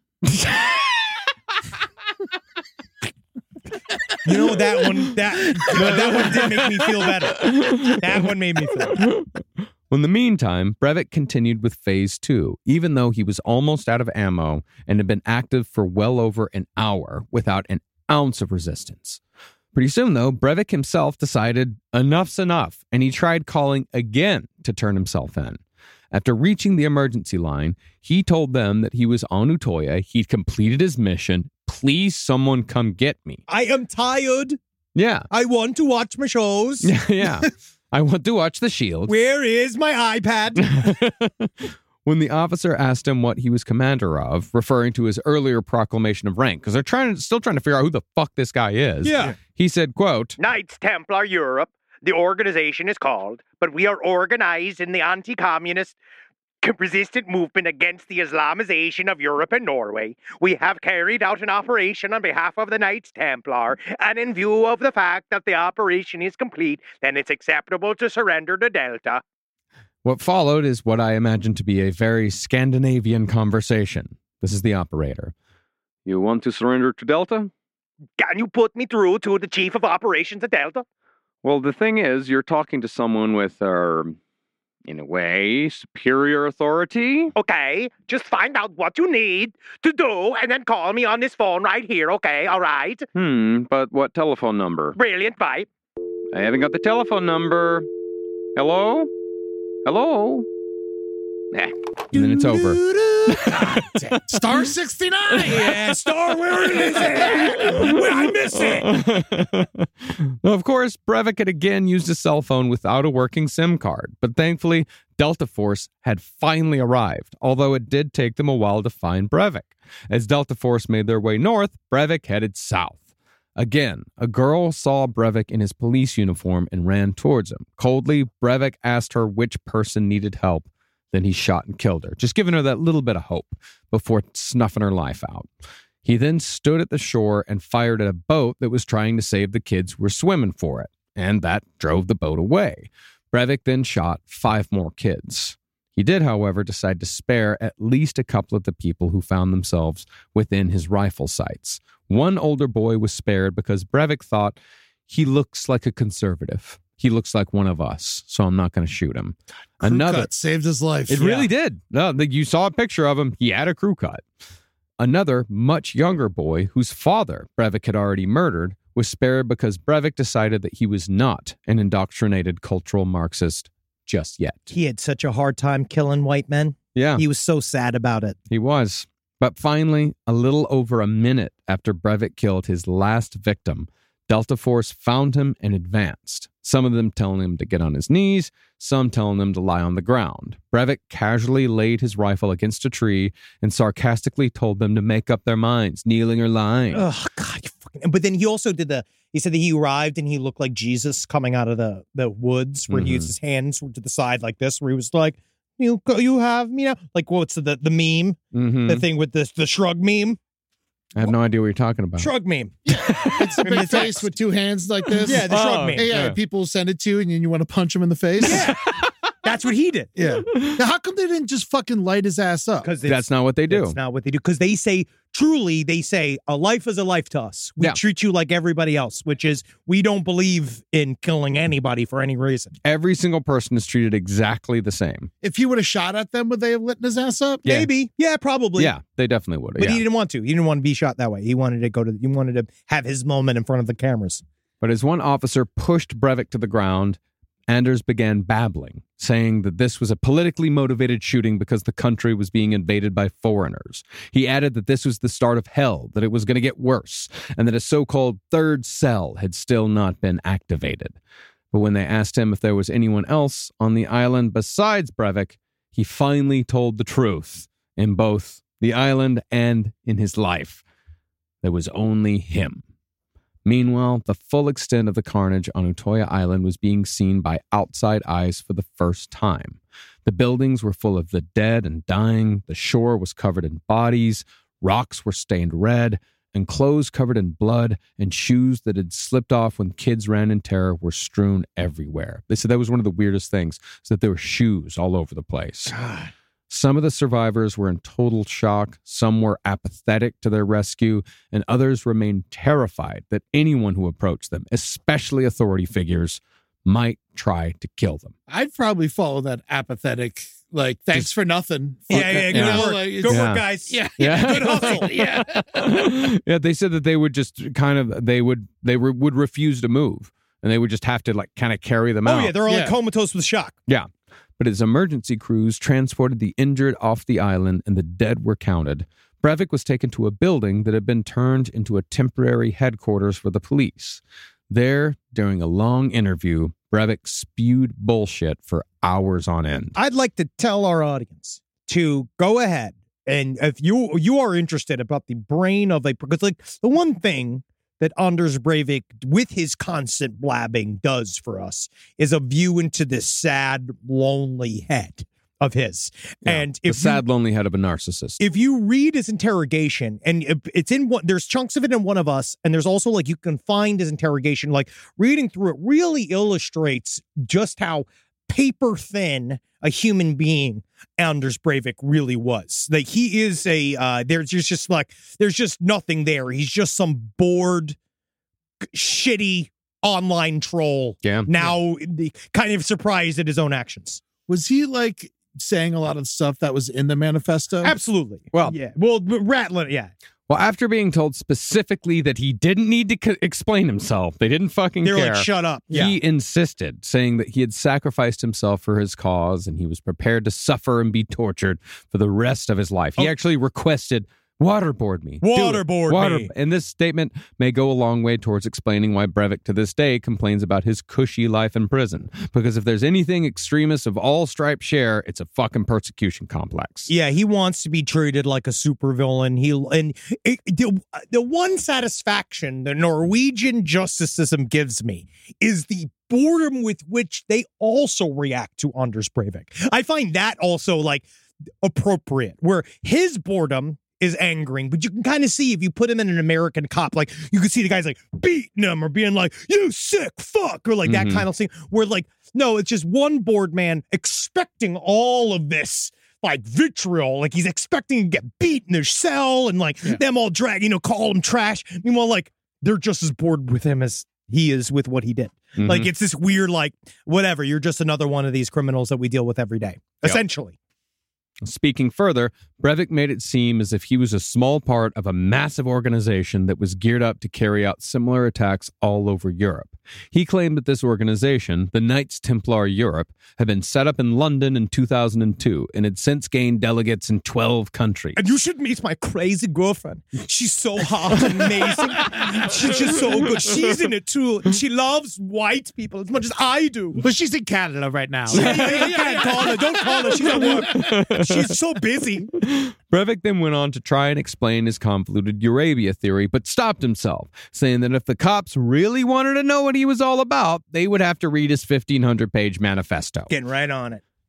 That one did make me feel better. That one made me feel better. In the meantime, Breivik continued with phase 2, even though he was almost out of ammo and had been active for well over an hour without an ounce of resistance. Pretty soon, though, Breivik himself decided enough's enough, and he tried calling again to turn himself in. After reaching the emergency line, he told them that he was on Utoya, he'd completed his mission, please someone come get me. I am tired. Yeah. I want to watch my shows. Yeah. I want to watch The Shield. Where is my iPad? When the officer asked him what he was commander of, referring to his earlier proclamation of rank, because they're still trying to figure out who the fuck this guy is. Yeah. He said, quote, Knights Templar Europe, the organization is called, but we are organized in the anti-communist resistant movement against the Islamization of Europe and Norway. We have carried out an operation on behalf of the Knights Templar, and in view of the fact that the operation is complete, then it's acceptable to surrender to Delta. What followed is what I imagine to be a very Scandinavian conversation. This is the operator. You want to surrender to Delta? Can you put me through to the chief of operations at Delta? Well, the thing is, you're talking to someone with, in a way, superior authority. Okay, just find out what you need to do and then call me on this phone right here, okay? All right? But what telephone number? Brilliant, bye. I haven't got the telephone number. Hello? Hello? And then it's over. Star 69. Yeah, Star, where is it? Where I miss it? Of course, Breivik had again used a cell phone without a working SIM card, but thankfully, Delta Force had finally arrived, although it did take them a while to find Breivik. As Delta Force made their way north, Breivik headed south. Again, a girl saw Breivik in his police uniform and ran towards him. Coldly, Breivik asked her which person needed help. Then he shot and killed her, just giving her that little bit of hope before snuffing her life out. He then stood at the shore and fired at a boat that was trying to save the kids who were swimming for it, and that drove the boat away. Breivik then shot 5 more kids. He did, however, decide to spare at least a couple of the people who found themselves within his rifle sights. One older boy was spared because Breivik thought, he looks like a conservative. He looks like one of us, so I'm not going to shoot him. Crew cut saved his life. It really did. No, you saw a picture of him. He had a crew cut. Another, much younger boy, whose father Breivik had already murdered, was spared because Breivik decided that he was not an indoctrinated cultural Marxist just yet. He had such a hard time killing white men. Yeah. He was so sad about it. He was. But finally, a little over a minute after Breivik killed his last victim, Delta Force found him and advanced. Some of them telling him to get on his knees, some telling him to lie on the ground. Breivik casually laid his rifle against a tree and sarcastically told them to make up their minds, kneeling or lying. Oh, God. But then he also did he said that he arrived and he looked like Jesus coming out of the woods where he used his hands to the side like this, where he was like, you have me now. Like, what's the meme? The thing with the shrug meme? I have no idea what you're talking about. Shrug meme. It's a big face with two hands like this. Yeah, the shrug meme. Yeah, people send it to you and then you want to punch him in the face. Yeah. That's what he did. Yeah. Now, how come they didn't just fucking light his ass up? Because That's not what they do. That's not what they do. Because they say, truly, they say, a life is a life to us. We Yeah. treat you like everybody else, which is we don't believe in killing anybody for any reason. Every single person is treated exactly the same. If he would have shot at them, would they have lit his ass up? Yeah. Maybe. Yeah, probably. Yeah, they definitely would. But Yeah. he didn't want to. He didn't want to be shot that way. He wanted to have his moment in front of the cameras. But as one officer pushed Breivik to the ground, Anders began babbling, saying that this was a politically motivated shooting because the country was being invaded by foreigners. He added that this was the start of hell, that it was going to get worse, and that a so-called third cell had still not been activated. But when they asked him if there was anyone else on the island besides Breivik, he finally told the truth in both the island and in his life. There was only him. Meanwhile, the full extent of the carnage on Utoya Island was being seen by outside eyes for the first time. The buildings were full of the dead and dying, the shore was covered in bodies, rocks were stained red, and clothes covered in blood and shoes that had slipped off when kids ran in terror were strewn everywhere. They said that was one of the weirdest things, is that there were shoes all over the place. God. Some of the survivors were in total shock, some were apathetic to their rescue, and others remained terrified that anyone who approached them, especially authority figures, might try to kill them. I'd probably follow that apathetic, like, thanks for nothing. Yeah, good work. Like, Good Yeah. work, guys. Yeah. Yeah. Good hustle. Yeah. Yeah, they said that they would just kind of would refuse to move, and they would just have to like kind of carry them Oh, out. yeah, they're all Yeah. comatose with shock. Yeah. But as emergency crews transported the injured off the island and the dead were counted, Breivik was taken to a building that had been turned into a temporary headquarters for the police. There, during a long interview, Breivik spewed bullshit for hours on end. I'd like to tell our audience to go ahead and if you are interested about the brain of because like the one thing that Anders Breivik, with his constant blabbing, does for us is a view into this sad, lonely head of his. Yeah, And the if sad, lonely head of a narcissist. if you read his interrogation, and it's in one, there's chunks of it in One of Us, and there's also like you can find his interrogation. Like reading through it really illustrates just how paper thin a human being Anders Breivik really was. Like he is there's just nothing there. He's just some bored, shitty online troll. Yeah. Now kind of surprised at his own actions. Was he like saying a lot of stuff that was in the manifesto? Absolutely. Well- yeah. Well, Rattling, yeah. Well, after being told specifically that he didn't need to explain himself, they didn't fucking They're care. like, shut up. Yeah. He insisted, saying that he had sacrificed himself for his cause and he was prepared to suffer and be tortured for the rest of his life. He actually requested, waterboard me. Do it. Waterboard me. And this statement may go a long way towards explaining why Breivik to this day complains about his cushy life in prison. Because if there's anything extremists of all stripes share, it's a fucking persecution complex. Yeah, he wants to be treated like a supervillain. The one satisfaction the Norwegian justice system gives me is the boredom with which they also react to Anders Breivik. I find that also like appropriate, where his boredom is angering, but you can kind of see if you put him in an American Cop, like you can see the guys like beating him or being like, you sick fuck, or like that kind of thing, where like, no, it's just one bored man expecting all of this like vitriol, like he's expecting to get beat in their cell and like them all drag, call him trash. Meanwhile, like they're just as bored with him as he is with what he did. Like it's this weird, like, whatever, you're just another one of these criminals that we deal with every day, essentially. Speaking further, Breivik made it seem as if he was a small part of a massive organization that was geared up to carry out similar attacks all over Europe. He claimed that this organization, the Knights Templar Europe, had been set up in London in 2002 and had since gained delegates in 12 countries. And you should meet my crazy girlfriend. She's so hot and amazing. She's just so good. She's in it too. She loves white people as much as I do. But she's in Canada right now. You can't call her. Don't call her. She's at work. She's so busy. Breivik then went on to try and explain his convoluted Eurabia theory, but stopped himself, saying that if the cops really wanted to know what he was all about, they would have to read his 1,500-page manifesto. Getting right on it.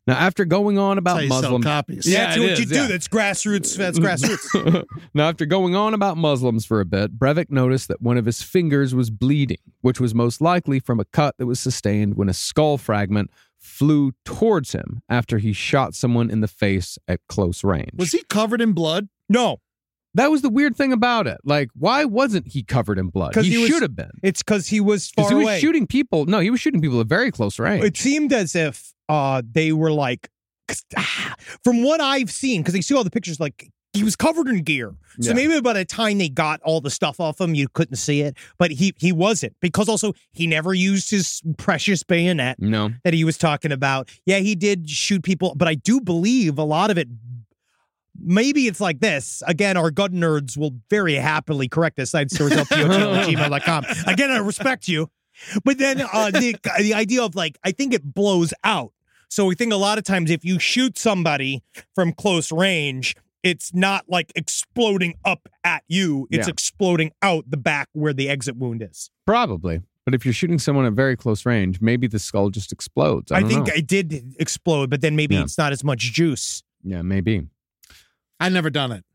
Now, after going on That's how about you sell Muslims, copies. Yeah, Yeah, that's it what is, you do. yeah. That's grassroots. That's grassroots. Now, after going on about Muslims for a bit, Breivik noticed that one of his fingers was bleeding, which was most likely from a cut that was sustained when a skull fragment flew towards him after he shot someone in the face at close range. Was he covered in blood? No, That was the weird thing about it. Like, why wasn't he covered in blood? 'Cause He he was- should have been. it's because he was far Because he was away. shooting people. No, he was shooting people at very close range. It seemed as if they were like, from what I've seen, because I see all the pictures, like he was covered in gear. So Yeah. maybe by the time they got all the stuff off him, you couldn't see it. But he wasn't, because also he never used his precious bayonet No. that he was talking about. Yeah, he did shoot people, but I do believe a lot of it. Maybe it's like this. Again, our gun nerds will very happily correct us. SideStoriesLPOTL@gmail.com. Again, I respect you. But then the idea of like, I think it blows out. So we think a lot of times if you shoot somebody from close range, it's not like exploding up at you. It's Yeah. exploding out the back where the exit wound is. Probably. But if you're shooting someone at very close range, maybe the skull just explodes. I don't think know. it did explode, but then maybe Yeah. it's not as much juice. Yeah, maybe. I've never done it.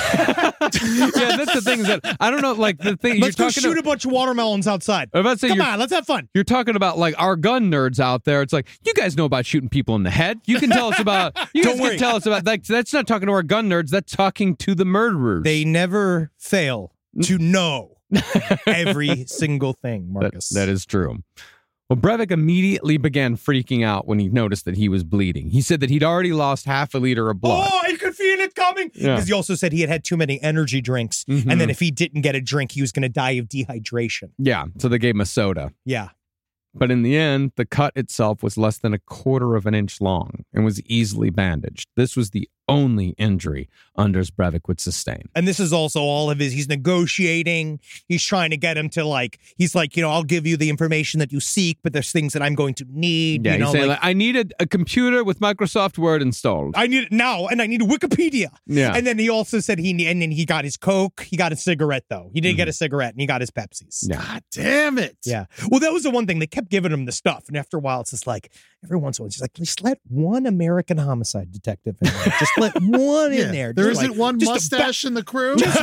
Yeah, that's the thing is that I don't know. Like the thing Let's you're go talking shoot about, a bunch of watermelons outside. I'm about to say Come you're, on, let's have fun. you're talking about like our gun nerds out there. It's like you guys know about shooting people in the head. You can tell us about. You Don't guys worry. can tell us about. Like, that's not talking to our gun nerds. That's talking to the murderers. They never fail to know every single thing, Marcus. That is true. Well, Breivik immediately began freaking out when he noticed that he was bleeding. He said that he'd already lost half a liter of blood. Oh, I could feel it coming. Yeah. Because he also said he had too many energy drinks. Mhm. And then if he didn't get a drink, he was going to die of dehydration. Yeah, so they gave him a soda. Yeah. But in the end, the cut itself was less than 1/4 of an inch long and was easily bandaged. This was the only injury Anders Breivik would sustain. And this is also all of his, he's negotiating. He's trying to get him to like, he's like, I'll give you the information that you seek, but there's things that I'm going to need. Yeah, you know, he's saying, like, I needed a computer with Microsoft Word installed. I need it now, and I need a Wikipedia. Yeah. And then he also said and then he got his Coke. He got a cigarette, though. He didn't get a cigarette, and he got his Pepsis. Yeah. God damn it. Yeah. Well, that was the one thing. They kept giving him the stuff. And after a while, it's just like, every once in a while, just like, just let one American homicide detective in there. Just let one in there. There Just isn't like- one just a mustache in the crew. Just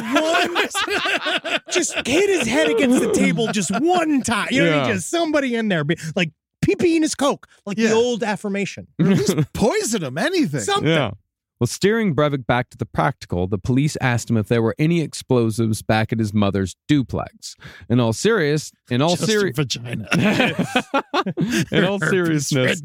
one. Just hit his head against the table just one time. Yeah. Just somebody in there. Like pee in his Coke. Like the Yeah. old affirmation. At least poison him. Anything. Something. Yeah. Well, steering Breivik back to the practical, the police asked him if there were any explosives back at his mother's duplex. In all Just a vagina. in all seriousness,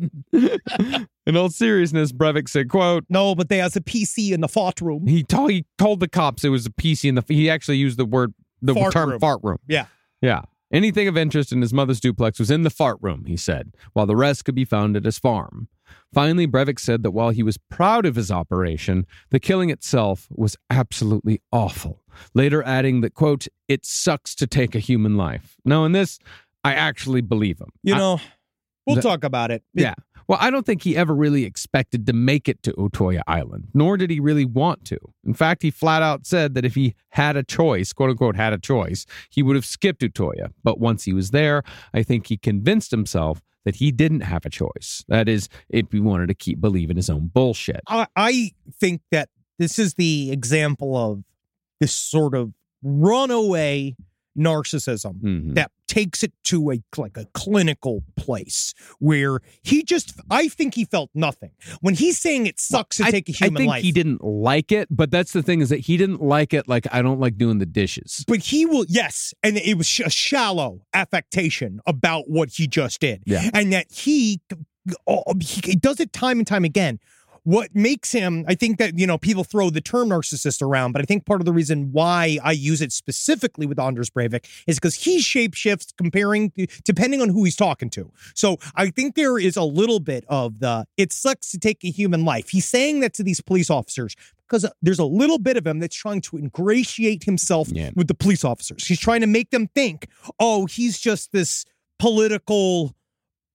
Breivik said, "quote No, but there's a PC in the fart room. He told the cops it was a PC in the. He actually used the Fart term room. fart room. Yeah. Yeah. Anything of interest in his mother's duplex was in the fart room, he said, while the rest could be found at his farm. Finally, Breivik said that while he was proud of his operation, the killing itself was absolutely awful. Later adding that, quote, it sucks to take a human life. Now, in this, I actually believe him. We'll talk about it. Yeah. Well, I don't think he ever really expected to make it to Utoya Island, nor did he really want to. In fact, he flat out said that if he had a choice, quote unquote, had a choice, he would have skipped Utoya. But once he was there, I think he convinced himself that he didn't have a choice. That is, if he wanted to keep believing his own bullshit. I think that this is the example of this sort of runaway narcissism Mhm. that takes it to a clinical place where I think he felt nothing when he's saying it sucks to take a human I think life. he didn't like it, but that's the thing is that he didn't like it like I don't like doing the dishes. But he will, yes, and it was a shallow affectation about what he just did. Yeah. And that he does it time and time again. What makes him, I think that, people throw the term narcissist around, but I think part of the reason why I use it specifically with Anders Breivik is because he shapeshifts depending on who he's talking to. So I think there is a little bit of it sucks to take a human life. He's saying that to these police officers because there's a little bit of him that's trying to ingratiate himself with the police officers. He's trying to make them think, oh, he's just this political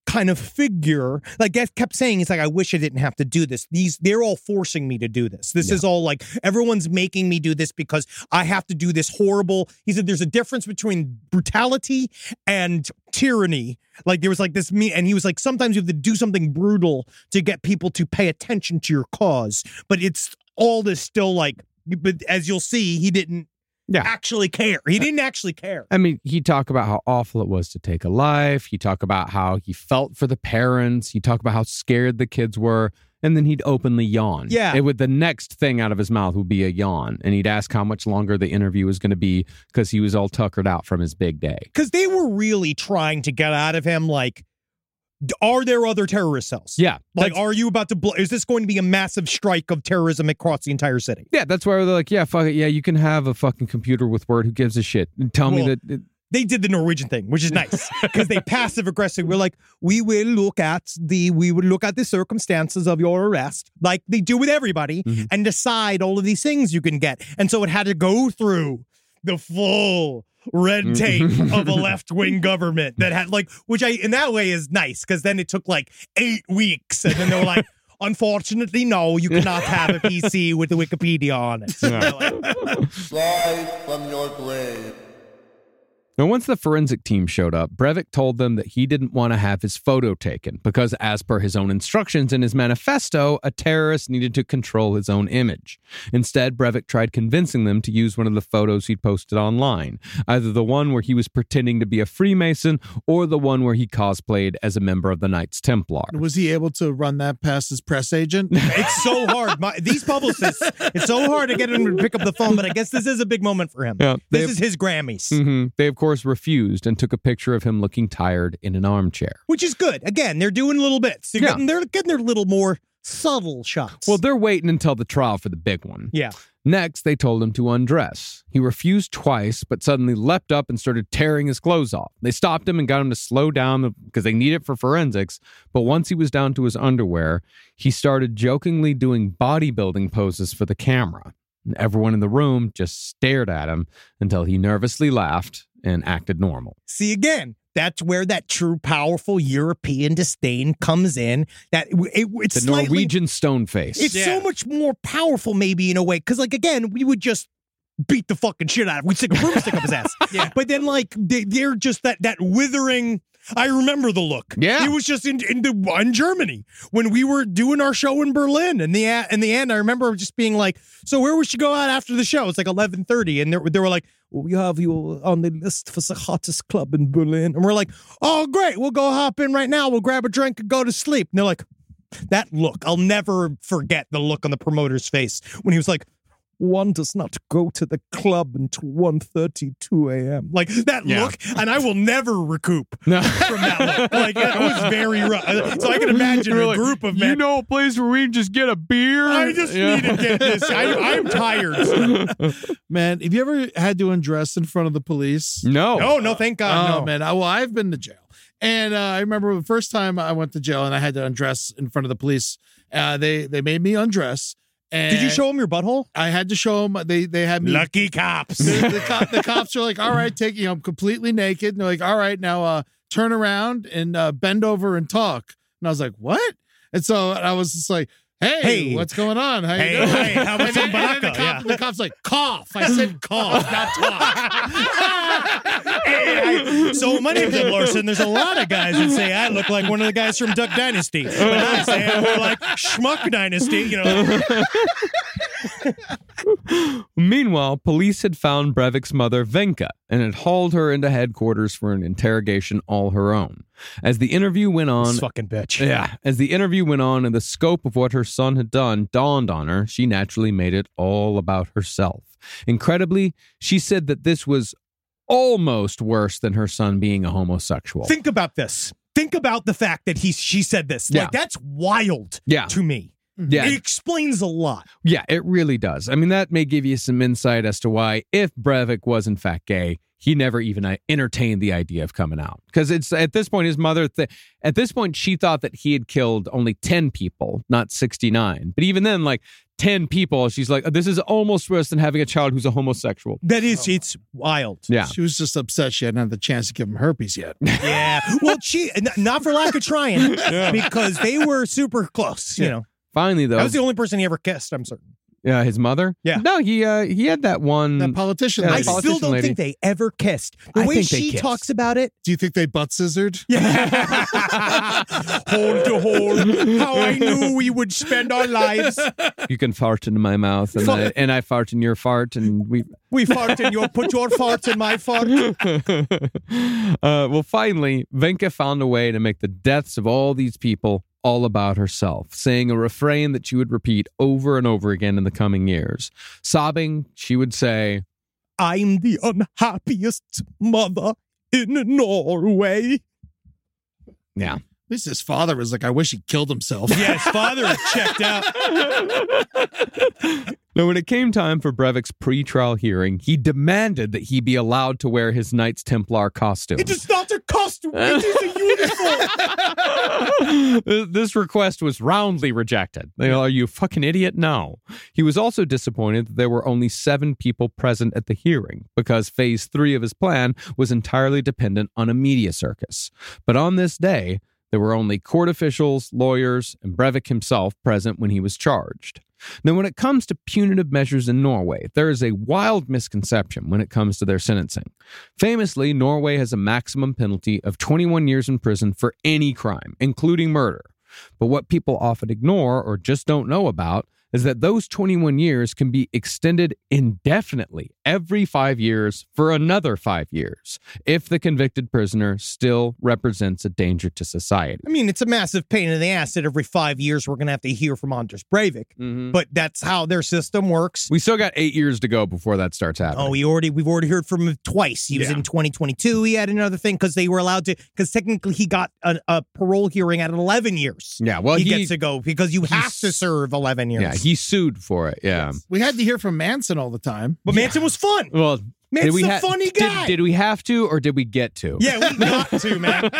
kind of figure. Like, Gus kept saying, he's like, I wish I didn't have to do this. They're all forcing me to do this. This is all like, everyone's making me do this because I have to do this horrible. He said there's a difference between brutality and tyranny. Like, there was like this, and he was like, sometimes you have to do something brutal to get people to pay attention to your cause. But it's all this still like, but as you'll see, he didn't actually care. He didn't actually care. I mean, he talked about how awful it was to take a life. He talked about how he felt for the parents. He talked about how scared the kids were. And then he'd openly yawn. Yeah. The next thing out of his mouth would be a yawn. And he'd ask how much longer the interview was going to be because he was all tuckered out from his big day. Because they were really trying to get out of him, like, are there other terrorist cells? Yeah. Like, are you about to is this going to be a massive strike of terrorism across the entire city? Yeah, that's why they're like, yeah, fuck it. Yeah, you can have a fucking computer with Word. Who gives a shit? Tell me that... They did the Norwegian thing, which is nice because they passive aggressive. We're like, we will look at the circumstances of your arrest, like they do with everybody, and decide all of these things you can get. And so it had to go through the full red tape of a left-wing government that had which in that way is nice because then it took like 8 weeks, and then they were like, unfortunately, no, you cannot have a PC with the Wikipedia on it. Live from your grave. Now, once the forensic team showed up, Breivik told them that he didn't want to have his photo taken because, as per his own instructions in his manifesto, a terrorist needed to control his own image. Instead, Breivik tried convincing them to use one of the photos he'd posted online, either the one where he was pretending to be a Freemason or the one where he cosplayed as a member of the Knights Templar. Was he able to run that past his press agent? It's so hard. These publicists, it's so hard to get him to pick up the phone, but I guess this is a big moment for him. Yeah, this is his Grammys. They, of course, refused and took a picture of him looking tired in an armchair. Which is good. Again, they're doing little bits. They're getting their little more subtle shots. Well, they're waiting until the trial for the big one. Yeah. Next, they told him to undress. He refused twice, but suddenly leapt up and started tearing his clothes off. They stopped him and got him to slow down because they need it for forensics. But once he was down to his underwear, he started jokingly doing bodybuilding poses for the camera. And everyone in the room just stared at him until he nervously laughed and acted normal. See, again, that's where that true, powerful European disdain comes in. That it's the Norwegian stone face. It's so much more powerful, maybe, in a way. Because, again, we would just beat the fucking shit out of him. We'd stick a broomstick up his ass. Yeah. But then, they're just that withering... I remember the look. Yeah. It was just in Germany when we were doing our show in Berlin. In the end, I remember just being like, so where we should go out after the show? It's like 11:30. And they were like, well, we have you on the list for the hottest club in Berlin. And we're like, oh, great. We'll go hop in right now. We'll grab a drink and go to sleep. And they're like, that look. I'll never forget the look on the promoter's face when he was like, one does not go to the club until 1:32 a.m. Like that look, and I will never recoup from that look. Like that was very rough. So I can imagine a group of men. You know a place where we can just get a beer? I just need to get this. I'm tired. Man, have you ever had to undress in front of the police? No, thank God. Oh, man. Well, I've been to jail. And I remember the first time I went to jail and I had to undress in front of the police. They made me undress. And did you show them your butthole? I had to show them. They had me. Lucky cops. The cops are like, all right, I'm completely naked. And they're like, all right, now turn around and bend over and talk. And I was like, what? And so I was just like, hey, what's going on? How you doing? Hey, how about some baraka? The cop's like, cough. I said cough, not talk. So my name's Ed Larson. There's a lot of guys that say I look like one of the guys from Duck Dynasty. But I say I look like Schmuck Dynasty, you know. Meanwhile, police had found Breivik's mother, Venka, and had hauled her into headquarters for an interrogation all her own. As the interview went on... This fucking bitch. Yeah. As the interview went on and the scope of what her son had done dawned on her, she naturally made it all about herself. Incredibly, she said that this was almost worse than her son being a homosexual. Think about this. Think about the fact that she said this. Yeah. Like, that's wild to me. Yeah. It explains a lot. Yeah, it really does. I mean, that may give you some insight as to why, if Breivik was in fact gay, he never even entertained the idea of coming out. Because it's at this point, his mother, at this point, she thought that he had killed only 10 people, not 69. But even then, like 10 people, she's like, this is almost worse than having a child who's a homosexual. That is, it's wild. Yeah. She was just upset she hadn't had the chance to give him herpes yet. Yeah. Well, not for lack of trying, because they were super close, you know. Finally, though. That was the only person he ever kissed, I'm certain. Yeah, his mother? Yeah. No, he had that one. That politician Yeah, lady. I still don't lady. think they ever kissed. The I way think they she kissed. talks about it. Do you think they butt scissored? Yeah. Hold to hold. How I knew we would spend our lives. You can fart into my mouth, and I fart in your fart, and We fart in put your fart in my fart. Well, finally, Venka found a way to make the deaths of all these people all about herself, saying a refrain that she would repeat over and over again in the coming years. Sobbing, she would say, I'm the unhappiest mother in Norway. yeah. At least his father was like, I wish he killed himself. Yeah, his father had checked out. Now, when it came time for Breivik's pre-trial hearing, he demanded that he be allowed to wear his Knights Templar costume. It is not a costume. It is a uniform. This request was roundly rejected. Are you a fucking idiot? No. He was also disappointed that there were only 7 people present at the hearing because phase 3 of his plan was entirely dependent on a media circus. But on this day, there were only court officials, lawyers, and Breivik himself present when he was charged. Now, when it comes to punitive measures in Norway, there is a wild misconception when it comes to their sentencing. Famously, Norway has a maximum penalty of 21 years in prison for any crime, including murder. But what people often ignore or just don't know about is that those 21 years can be extended indefinitely every 5 years for another 5 years if the convicted prisoner still represents a danger to society. I mean, it's a massive pain in the ass that every 5 years we're going to have to hear from Anders Breivik. But that's how their system works. We still got 8 years to go before that starts happening. Oh, we've already heard from him twice. He was in 2022. He had another thing because they were allowed to, because technically he got a parole hearing at 11 years. Yeah, well, he gets to go because you have to serve 11 years. Yeah, he sued for it. Yeah. We had to hear from Manson all the time. But Manson was fun. Well, Manson's a funny guy. Did we have to, or did we get to? Yeah, we got to, man.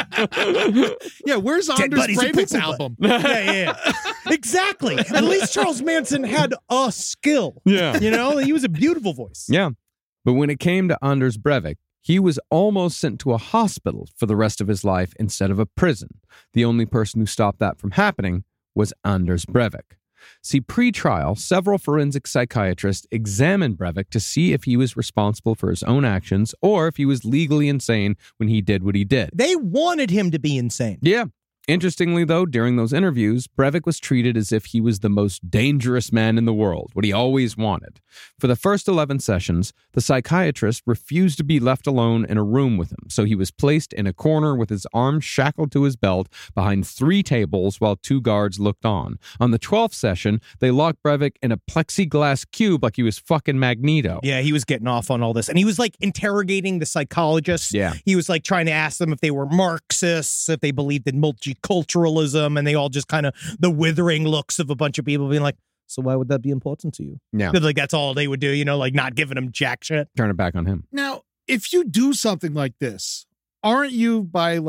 Yeah, where's Anders Buddy's a Breivik's poo-poo album? Yeah. Exactly. At least Charles Manson had a skill. Yeah. You know, he was a beautiful voice. Yeah. But when it came to Anders Breivik, he was almost sent to a hospital for the rest of his life instead of a prison. The only person who stopped that from happening was Anders Breivik. See, pre-trial, several forensic psychiatrists examined Breivik to see if he was responsible for his own actions or if he was legally insane when he did what he did. They wanted him to be insane. Yeah. Interestingly, though, during those interviews, Breivik was treated as if he was the most dangerous man in the world, what he always wanted. For the first 11 sessions, the psychiatrist refused to be left alone in a room with him, so he was placed in a corner with his arms shackled to his belt behind 3 tables while 2 guards looked on. On the 12th session, they locked Breivik in a plexiglass cube like he was fucking Magneto. Yeah, he was getting off on all this. And he was like interrogating the psychologists. Yeah. He was like trying to ask them if they were Marxists, if they believed in multiculturalism, and they all just kind of the withering looks of a bunch of people being like, so why would that be important to you? Yeah. Like that's all they would do, you know, like not giving him jack shit. Turn it back on him. Now, if you do something like this, aren't you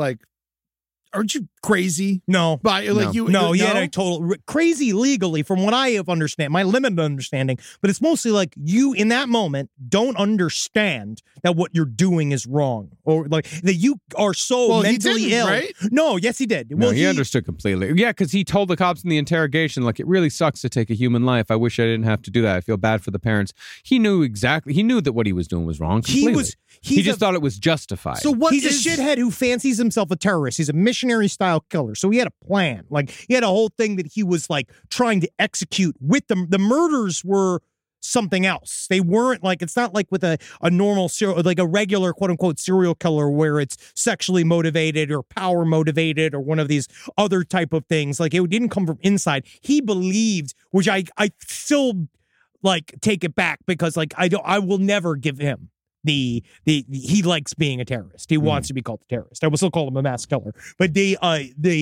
crazy? No. By like you? No, yeah, a total crazy legally, from what I have understand, my limited understanding. But it's mostly like you in that moment don't understand that what you're doing is wrong, or like that you are so mentally ill. Right? No, yes, he did. No, he understood completely. Yeah, because he told the cops in the interrogation, like, it really sucks to take a human life. I wish I didn't have to do that. I feel bad for the parents. He knew exactly. He knew that what he was doing was wrong. Completely. He just thought it was justified. So what? He's a shithead who fancies himself a terrorist. He's a missionary style killer. So he had a plan. Like he had a whole thing that he was like trying to execute with them. The murders were something else. They weren't like, it's not like with a normal, like a regular quote unquote serial killer where it's sexually motivated or power motivated or one of these other type of things. Like it didn't come from inside. He believed, which I still like take it back because like I will never give him he likes being a terrorist. He wants to be called a terrorist. I will still call him a mass killer. But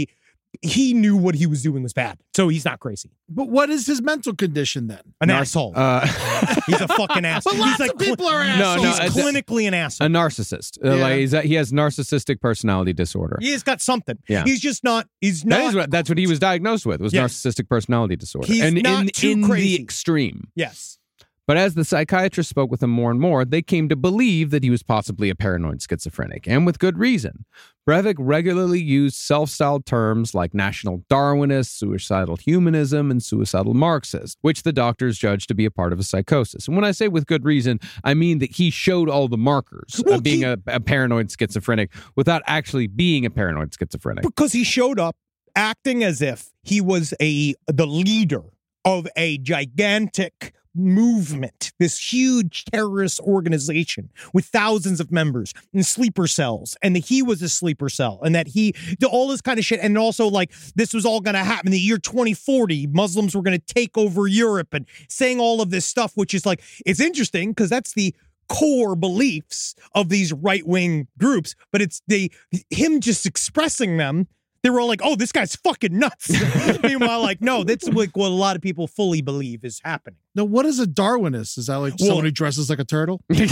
he knew what he was doing was bad. So he's not crazy. But what is his mental condition then? An asshole. He's a fucking asshole. But lots of people are assholes. He's clinically an asshole. A narcissist. He has narcissistic personality disorder. He's got something. Yeah. He's just not. He's not. That's what he was diagnosed with. Was Yes. narcissistic personality disorder. He's and not too in crazy. the extreme. Yes. But as the psychiatrist spoke with him more and more, they came to believe that he was possibly a paranoid schizophrenic, and with good reason. Breivik regularly used self-styled terms like national Darwinist, suicidal humanism, and suicidal Marxist, which the doctors judged to be a part of a psychosis. And when I say with good reason, I mean that he showed all the markers of being a paranoid schizophrenic without actually being a paranoid schizophrenic. Because he showed up acting as if he was the leader of a gigantic movement, this huge terrorist organization with thousands of members and sleeper cells, and that he was a sleeper cell, and that all this kind of shit, and also like this was all going to happen in the year 2040. Muslims were going to take over Europe, and saying all of this stuff, which is like, it's interesting because that's the core beliefs of these right-wing groups, but it's him just expressing them. They were all like, oh, this guy's fucking nuts. Meanwhile, like, no, that's like what a lot of people fully believe is happening. Now, what is a Darwinist? Is that like someone who dresses like a turtle? The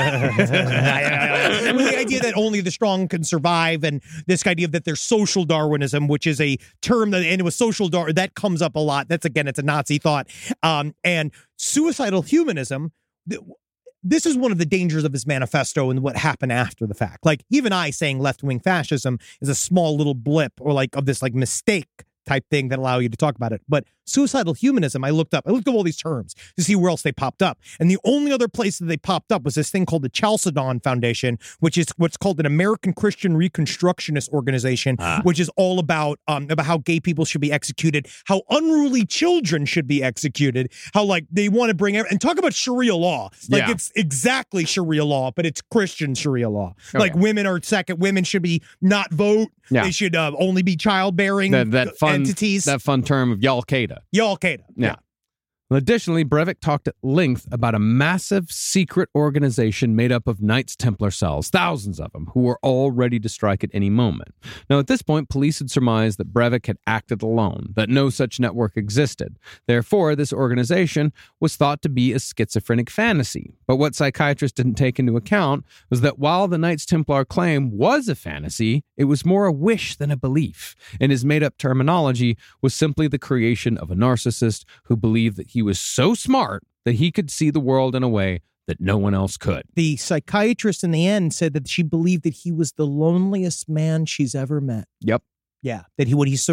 idea that only the strong can survive, and this idea that there's social Darwinism, which is a term that, and it was social Darwin, that comes up a lot. That's, again, it's a Nazi thought. And suicidal humanism, this is one of the dangers of his manifesto and what happened after the fact. Like, even I saying left-wing fascism is a small little blip or like of this like mistake type thing that allow you to talk about it. But suicidal humanism, I looked up all these terms to see where else they popped up. And the only other place that they popped up was this thing called the Chalcedon Foundation, which is what's called an American Christian Reconstructionist organization, which is all about how gay people should be executed, how unruly children should be executed, how like they want to bring and talk about Sharia law. Like it's exactly Sharia law, but it's Christian Sharia law. Like women should be not vote. Yeah. They should only be childbearing entities. That fun term of Al-Qaeda. Al-Qaeda. Yeah. Additionally, Breivik talked at length about a massive secret organization made up of Knights Templar cells, thousands of them, who were all ready to strike at any moment. Now, at this point, police had surmised that Breivik had acted alone, that no such network existed. Therefore, this organization was thought to be a schizophrenic fantasy. But what psychiatrists didn't take into account was that while the Knights Templar claim was a fantasy, it was more a wish than a belief, and his made-up terminology was simply the creation of a narcissist who believed that he was so smart that he could see the world in a way that no one else could. The psychiatrist in the end said that she believed that he was the loneliest man she's ever met. Yep. Yeah. That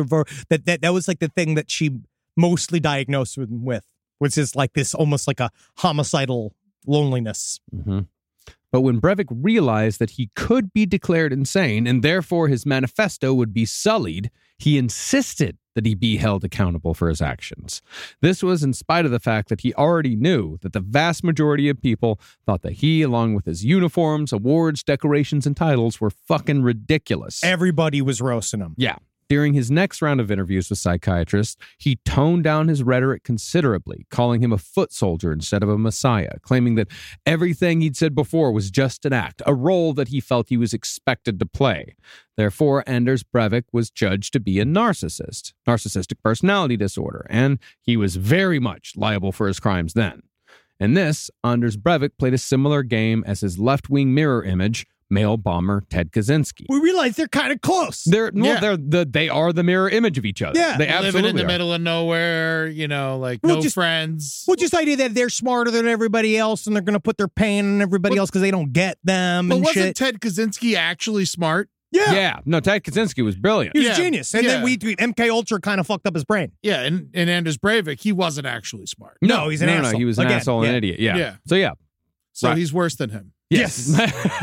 that was like the thing that she mostly diagnosed him with, which is like this almost like a homicidal loneliness. Mm-hmm. But when Breivik realized that he could be declared insane and therefore his manifesto would be sullied, he insisted that he be held accountable for his actions. This was in spite of the fact that he already knew that the vast majority of people thought that he, along with his uniforms, awards, decorations, and titles, were fucking ridiculous. Everybody was roasting him. Yeah. During his next round of interviews with psychiatrists, he toned down his rhetoric considerably, calling him a foot soldier instead of a messiah, claiming that everything he'd said before was just an act, a role that he felt he was expected to play. Therefore, Anders Breivik was judged to be a narcissist, narcissistic personality disorder, and he was very much liable for his crimes then. In this, Anders Breivik played a similar game as his left-wing mirror image, male bomber Ted Kaczynski. We realize they're kind of close. They are the mirror image of each other. Yeah. They absolutely living in the are. middle of nowhere, like Well, no just- friends. Well, just the idea that they're smarter than everybody else and they're going to put their pain on everybody else because they don't get them But and wasn't shit. Ted Kaczynski actually smart? Yeah. No, Ted Kaczynski was brilliant. He was Yeah. a genius. And then MK Ultra kind of fucked up his brain. Yeah, and Anders Breivik, he wasn't actually smart. No, he's an asshole. No, he was an Again, asshole and yeah. an idiot. Yeah. Yeah. So, yeah. So Right. he's worse than him. Yes.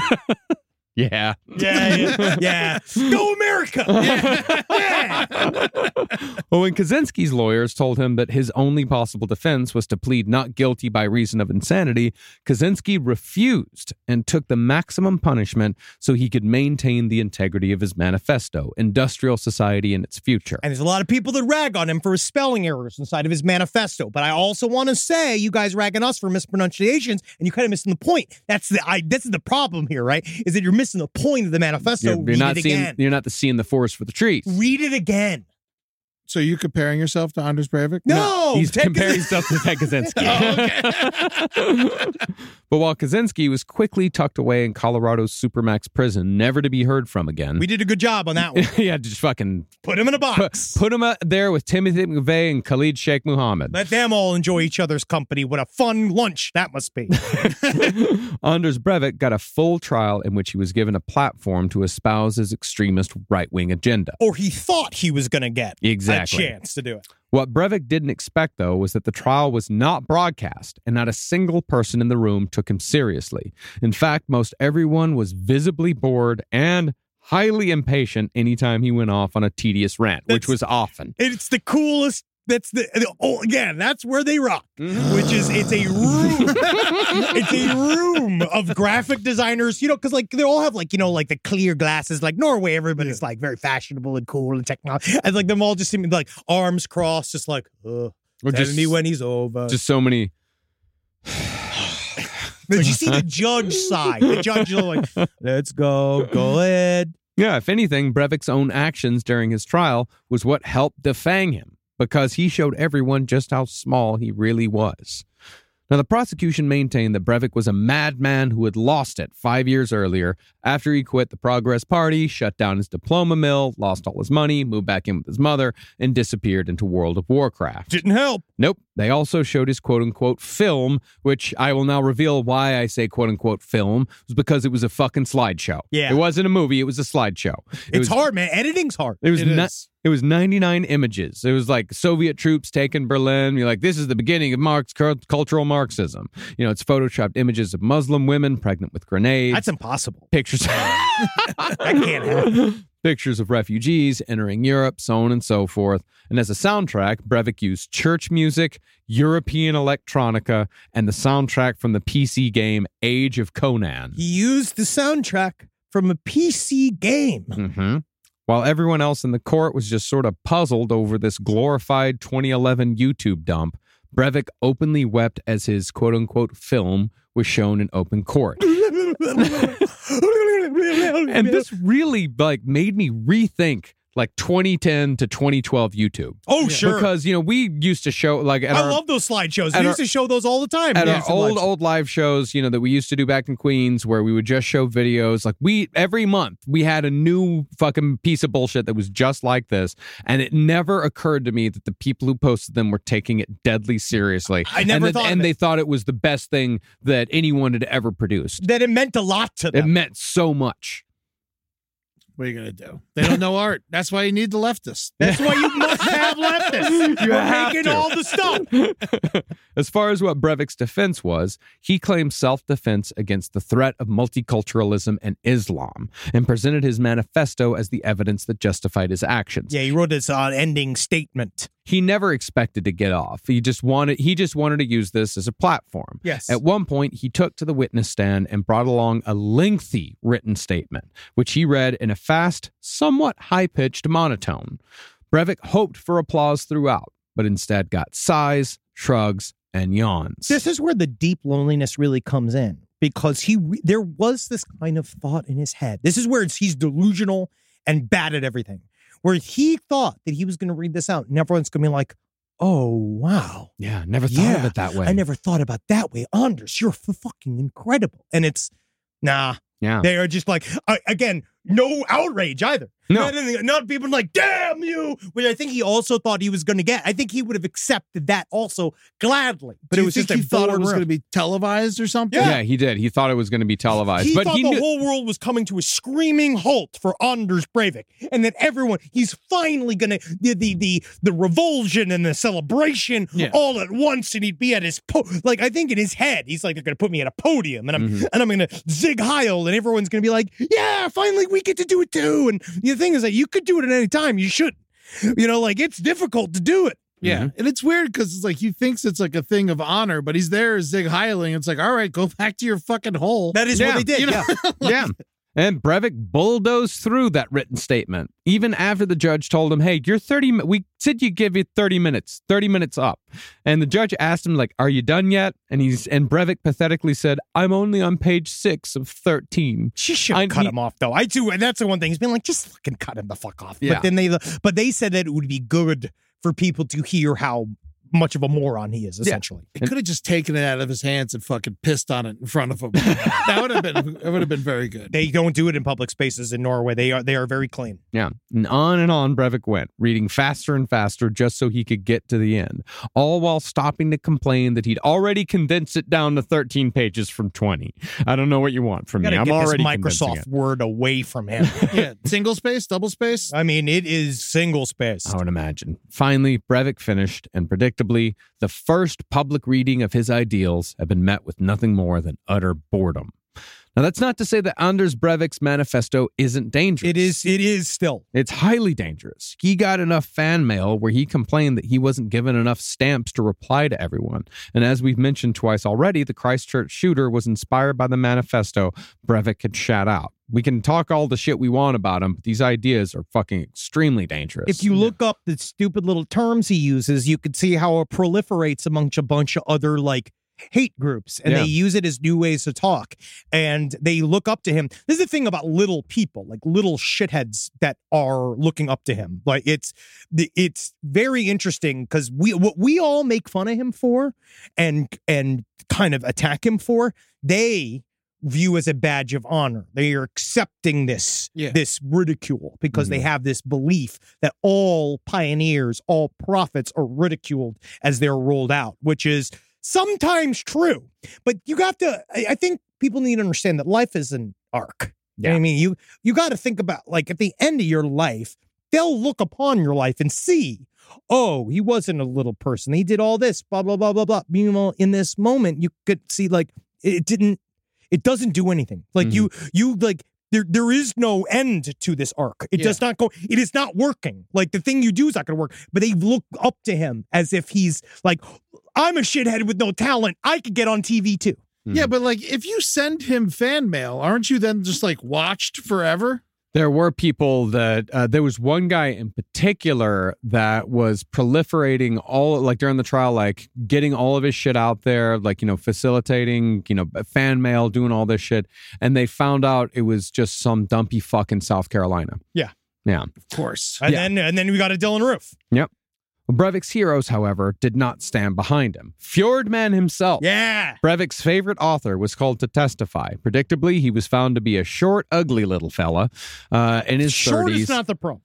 Yeah. Yeah. Go America. Well, when Kaczynski's lawyers told him that his only possible defense was to plead not guilty by reason of insanity, Kaczynski refused and took the maximum punishment so he could maintain the integrity of his manifesto, Industrial Society and Its Future. And there's a lot of people that rag on him for his spelling errors inside of his manifesto. But I also want to say, you guys ragging us for mispronunciations, and you kind of missing the point. This is the problem here, right? Is that you're missing the point of the manifesto. Read it again. You're not seeing the forest for the trees. Read it again. So you comparing yourself to Anders Breivik? No, He's Ted comparing Kaczynski. himself to Ted Kaczynski. But while Kaczynski was quickly tucked away in Colorado's Supermax prison, never to be heard from again. We did a good job on that one. Yeah, just fucking Put him in a box. put him there with Timothy McVeigh and Khalid Sheikh Mohammed. Let them all enjoy each other's company. What a fun lunch that must be. Anders Breivik got a full trial in which he was given a platform to espouse his extremist right-wing agenda. Or he thought he was going to get Exactly. a chance to do it. What Breivik didn't expect, though, was that the trial was not broadcast, and not a single person in the room took him seriously. In fact, most everyone was visibly bored and highly impatient anytime he went off on a tedious rant, which was often. It's the coolest. That's again, that's where they rock, which is it's a room. It's a room of graphic designers, because like they all have like, like the clear glasses, like Norway, everybody's like very fashionable and cool and technology. And like them all just seem like arms crossed, just like, Or tell just- me when he's over. Just so many. Did you see the judge side? The judge is like, let's go ahead. Yeah, if anything, Breivik's own actions during his trial was what helped defang him, because he showed everyone just how small he really was. Now, the prosecution maintained that Breivik was a madman who had lost it 5 years earlier after he quit the Progress Party, shut down his diploma mill, lost all his money, moved back in with his mother, and disappeared into World of Warcraft. Didn't help. Nope. They also showed his quote-unquote film, which I will now reveal why I say quote-unquote film, was because it was a fucking slideshow. Yeah. It wasn't a movie, it was a slideshow. It's hard, man. Editing's hard. It was It is. It was 99 images. It was like Soviet troops taking Berlin. You're like, this is the beginning of cultural Marxism. It's photoshopped images of Muslim women pregnant with grenades. That's impossible. Pictures. That can't happen. Pictures of refugees entering Europe, so on and so forth. And as a soundtrack, Breivik used church music, European electronica, and the soundtrack from the PC game Age of Conan. He used the soundtrack from a PC game. Mm-hmm. While everyone else in the court was just sort of puzzled over this glorified 2011 YouTube dump, Breivik openly wept as his quote-unquote film was shown in open court. And this really made me rethink 2010 to 2012 YouTube. Oh, sure. Because, we used to show I love those slideshows. We used to show those all the time. At Yeah, our old live shows, that we used to do back in Queens, where we would just show videos. Every month we had a new fucking piece of bullshit that was just like this, and it never occurred to me that the people who posted them were taking it deadly seriously. I never thought of it. they thought it was the best thing that anyone had ever produced. That it meant a lot to It them. meant so much. What are you going to do? They don't know art. That's why you need the leftists. That's why you must have leftists. You're have making to. all the stuff. As far as what Breivik's defense was, he claimed self-defense against the threat of multiculturalism and Islam, and presented his manifesto as the evidence that justified his actions. Yeah, he wrote this ending statement. He never expected to get off. He just wanted to use this as a platform. Yes. At one point, he took to the witness stand and brought along a lengthy written statement, which he read in a fast, somewhat high-pitched monotone. Breivik hoped for applause throughout, but instead got sighs, shrugs, and yawns. This is where the deep loneliness really comes in, because there was this kind of thought in his head. This is where he's delusional and bad at everything, where he thought that he was going to read this out and everyone's going to be like, oh, wow. Yeah, never thought of it that way. I never thought about that way. Anders, you're fucking incredible. And it's, nah. Yeah. They are just like, again, no outrage either. No. Not people like, damn you, which I think he also thought he was going to get. I think he would have accepted that also gladly. But Do it you was think just he a thought it bored was room. going to be televised or something? Yeah, he did. He thought it was going to be televised. He but thought he the knew. whole world was coming to a screaming halt for Anders Breivik, and that he's finally gonna the revulsion and the celebration all at once, and he'd be at his I think in his head he's like, they're gonna put me at a podium, and I'm gonna zig heil, and everyone's gonna be like, yeah, finally we get to do it too. And the thing is that you could do it at any time, you shouldn't. It's difficult to do it. Yeah. And it's weird because it's like he thinks it's like a thing of honor, but he's there zig heiling. It's like, all right, go back to your fucking hole. That is what they did. You know? Yeah. And Breivik bulldozed through that written statement, even after the judge told him, hey, we said you give you 30 minutes up. And the judge asked him, like, are you done yet? And Breivik pathetically said, I'm only on page 6 of 13. She should have cut him off, though. I do, and that's the one thing. He's been like, just fucking cut him the fuck off. Yeah. But they said that it would be good for people to hear how much of a moron he is, essentially. He could have just taken it out of his hands and fucking pissed on it in front of him. That would have been very good. They don't do it in public spaces in Norway. They are very clean. Yeah. And on Breivik went, reading faster and faster just so he could get to the end, all while stopping to complain that he'd already condensed it down to 13 pages from 20. I don't know what you want from me. I'm already get this Microsoft Word away from him. Yeah, single space, double space? I mean, it is single space. I would imagine. Finally, Breivik finished, and predictably, the first public reading of his ideals had been met with nothing more than utter boredom. Now, that's not to say that Anders Breivik's manifesto isn't dangerous. It is still. It's highly dangerous. He got enough fan mail where he complained that he wasn't given enough stamps to reply to everyone. And as we've mentioned twice already, the Christchurch shooter was inspired by the manifesto Breivik had shat out. We can talk all the shit we want about him, but these ideas are fucking extremely dangerous. If you look up the stupid little terms he uses, you could see how it proliferates amongst a bunch of other, like, hate groups, and they use it as new ways to talk, and they look up to him. This is the thing about little people, like little shitheads that are looking up to him. Like, it's very interesting because what we all make fun of him for and kind of attack him for, they view as a badge of honor. They are accepting this ridicule because they have this belief that all pioneers, all prophets are ridiculed as they're rolled out, which is sometimes true. But I think people need to understand that life is an arc. Yeah. I mean, you got to think about, like, at the end of your life, they'll look upon your life and see, oh, he wasn't a little person. He did all this, blah, blah, blah, blah, blah. Meanwhile, in this moment, you could see, like, it doesn't do anything. Like, you like, there is no end to this arc. It does not go, it is not working. Like, the thing you do is not going to work, but they look up to him as if he's like, I'm a shithead with no talent. I could get on TV too. Yeah, but like, if you send him fan mail, aren't you then just like watched forever? There were people that, there was one guy in particular that was proliferating all, like during the trial, like getting all of his shit out there, like, facilitating, fan mail, doing all this shit. And they found out it was just some dumpy fucking South Carolina. Yeah. Yeah. Of course. And then we got a Dylan Roof. Yep. Breivik's heroes, however, did not stand behind him. Fjordman himself, Breivik's favorite author, was called to testify. Predictably, he was found to be a short, ugly little fella in his 30s. Short is not the problem.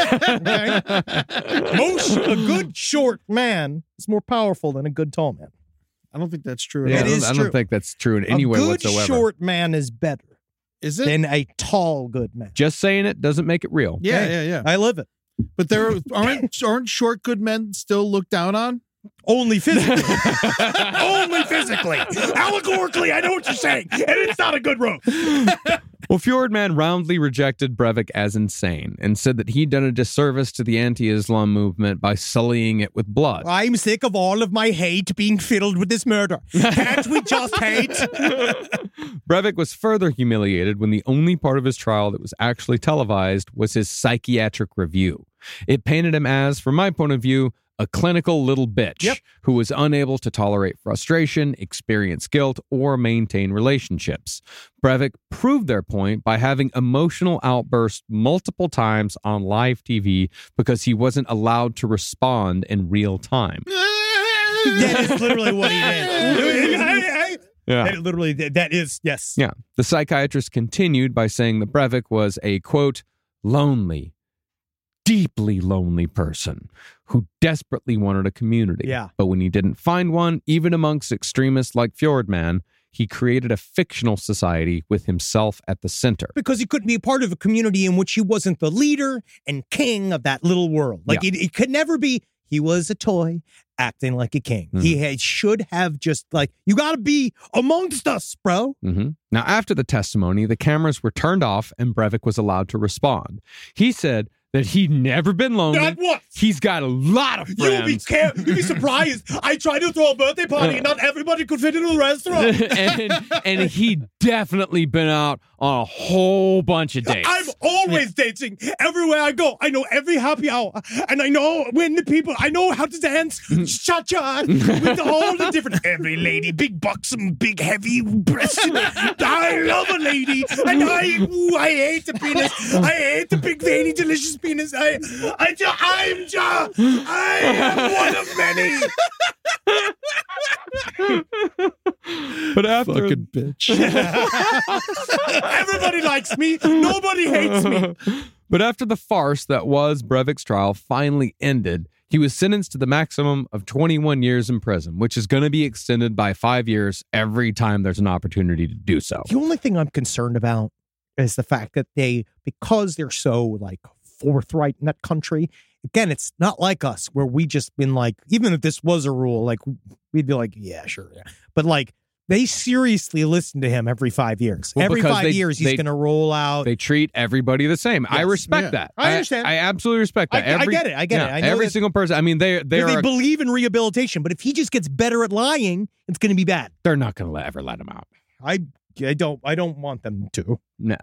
Okay? A good short man is more powerful than a good tall man. I don't think that's true. Yeah, I don't think that's true in any way whatsoever. A good short man is better. Is it? Than a tall good man. Just saying it doesn't make it real. Yeah. I live it. But there aren't short good men still looked down on? Only physically. Only physically. Allegorically, I know what you're saying. And it's not a good road. Well, Fjordman roundly rejected Breivik as insane and said that he'd done a disservice to the anti-Islam movement by sullying it with blood. I'm sick of all of my hate being filled with this murder. Can't we just hate? Breivik was further humiliated when the only part of his trial that was actually televised was his psychiatric review. It painted him as, from my point of view, a clinical little bitch who was unable to tolerate frustration, experience guilt, or maintain relationships. Breivik proved their point by having emotional outbursts multiple times on live TV because he wasn't allowed to respond in real time. That is literally what he did. That is, yes. Yeah. The psychiatrist continued by saying that Breivik was a, quote, lonely, deeply lonely person who desperately wanted a community. Yeah. But when he didn't find one, even amongst extremists like Fjordman, he created a fictional society with himself at the center. Because he couldn't be a part of a community in which he wasn't the leader and king of that little world. Like, it could never be, he was a toy acting like a king. Mm-hmm. He should have just, like, you got to be amongst us, bro. Mm-hmm. Now, after the testimony, the cameras were turned off and Breivik was allowed to respond. He said that he'd never been lonely. Not once. He's got a lot of friends. You'd be surprised. I tried to throw a birthday party and not everybody could fit into a restaurant. and he'd definitely been out on a whole bunch of dates. I'm always dating everywhere I go. I know every happy hour, and I know when the people. I know how to dance cha-cha with all the different. Every lady, big buxom, big heavy breasted. I love a lady, and I hate the penis. I hate the big veiny delicious penis. I am one of many. But after Fucking bitch. Everybody likes me. Nobody hates me. But after the farce that was Breivik's trial finally ended, he was sentenced to the maximum of 21 years in prison, which is going to be extended by 5 years every time there's an opportunity to do so. The only thing I'm concerned about is the fact that because they're so like forthright in that country, again, it's not like us where we just been like, even if this was a rule, like we'd be like, yeah, sure. Yeah. But like, they seriously listen to him every 5 years. Well, every because 5 years, he's going to roll out. They treat everybody the same. I respect that. I understand. I absolutely respect that. I get it. I get it. I know every that- single person. I mean, they believe in rehabilitation, but if he just gets better at lying, it's going to be bad. They're not going to ever let him out. I don't want them to. No.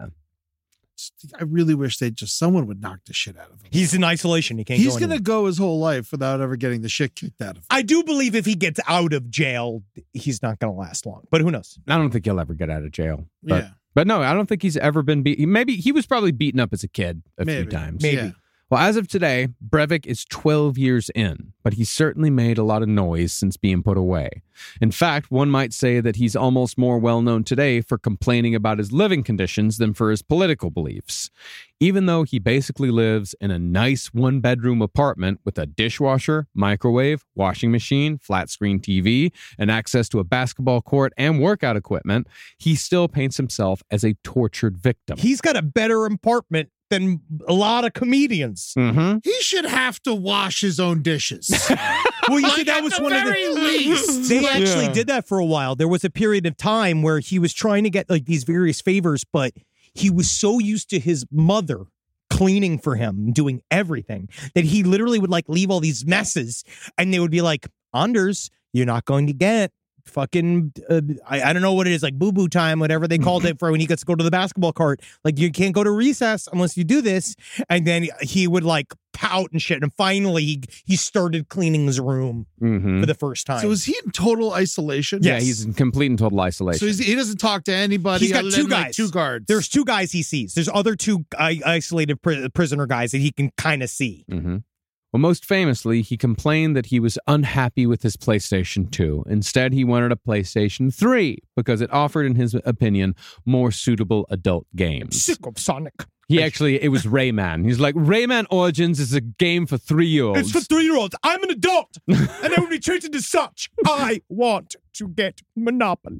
I really wish someone would knock the shit out of him. He's in isolation. He can't. He's go going to anywhere. go his whole life without ever getting the shit kicked out of him. I do believe if he gets out of jail, he's not going to last long. But who knows? I don't think he'll ever get out of jail. Yeah. But no, I don't think he's ever been beat. Maybe he was probably beaten up as a kid a few times. Maybe. Yeah. Well, as of today, Breivik is 12 years in, but he's certainly made a lot of noise since being put away. In fact, one might say that he's almost more well-known today for complaining about his living conditions than for his political beliefs. Even though he basically lives in a nice one-bedroom apartment with a dishwasher, microwave, washing machine, flat-screen TV, and access to a basketball court and workout equipment, he still paints himself as a tortured victim. He's got a better apartment than a lot of comedians. Mm-hmm. He should have to wash his own dishes. Well, you see, that was one of the least. They actually did that for a while. There was a period of time where he was trying to get like these various favors, but he was so used to his mother cleaning for him, doing everything, that he literally would like leave all these messes, and they would be like, Anders, you're not going to get fucking I don't know what it is, like boo-boo time, whatever they called it for when he gets to go to the basketball court. Like, you can't go to recess unless you do this. And then he would like pout and shit, and finally he started cleaning his room for the first time. So is he in total isolation? Yeah, he's in complete and total isolation. So he doesn't talk to anybody. He's got other two than, like, guys. two guards. There's two guys he sees. There's other two isolated prisoner guys that he can kind of see. Mm-hmm. Well, most famously, he complained that he was unhappy with his PlayStation 2. Instead, he wanted a PlayStation 3 because it offered, in his opinion, more suitable adult games. Sick of Sonic. It was Rayman. He's like, Rayman Origins is a game for 3-year-olds. It's for 3-year-olds. I'm an adult, and I will be treated as such. I want to get Monopoly.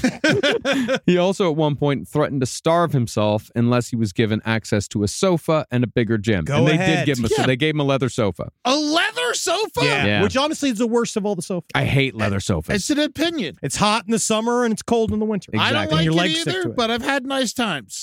He also at one point threatened to starve himself unless he was given access to a sofa and a bigger gym. Go and they ahead. did give him so they gave him a leather sofa. A leather sofa? Yeah. Which honestly is the worst of all the sofas. I hate leather sofas. It's an opinion. It's hot in the summer and it's cold in the winter. I don't Exactly. like Your it legs stick either, to it. but I've had nice times.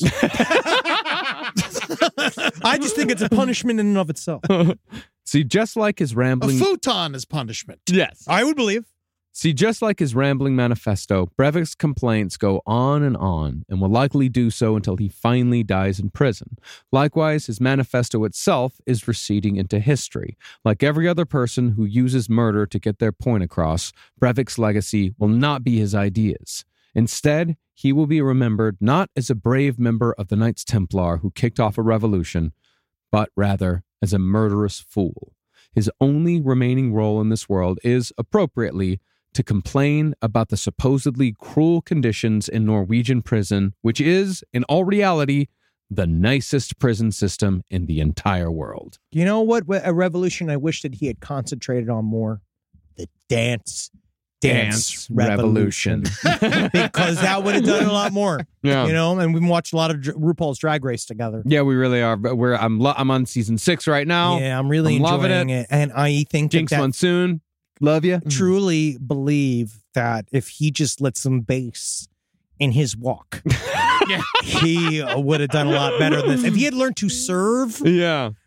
I just think it's a punishment in and of itself. See, just like his A rambling... futon is punishment. Yes. I would believe. See, just like his rambling manifesto, Breivik's complaints go on and will likely do so until he finally dies in prison. Likewise, his manifesto itself is receding into history. Like every other person who uses murder to get their point across, Breivik's legacy will not be his ideas. Instead, he will be remembered not as a brave member of the Knights Templar who kicked off a revolution, but rather as a murderous fool. His only remaining role in this world is, appropriately, to complain about the supposedly cruel conditions in Norwegian prison, which is, in all reality, the nicest prison system in the entire world. You know what? A revolution I wish that he had concentrated on more? The dance revolution. Because that would have done a lot more. Yeah. You know, and we've watched a lot of RuPaul's Drag Race together. Yeah, we really are. But I'm on season 6 right now. Yeah, I'm really loving enjoying it. And I think Jinx that Monsoon, love you. truly believe that if he just let some bass in his walk, he would have done a lot better than this. If he had learned to serve Yeah.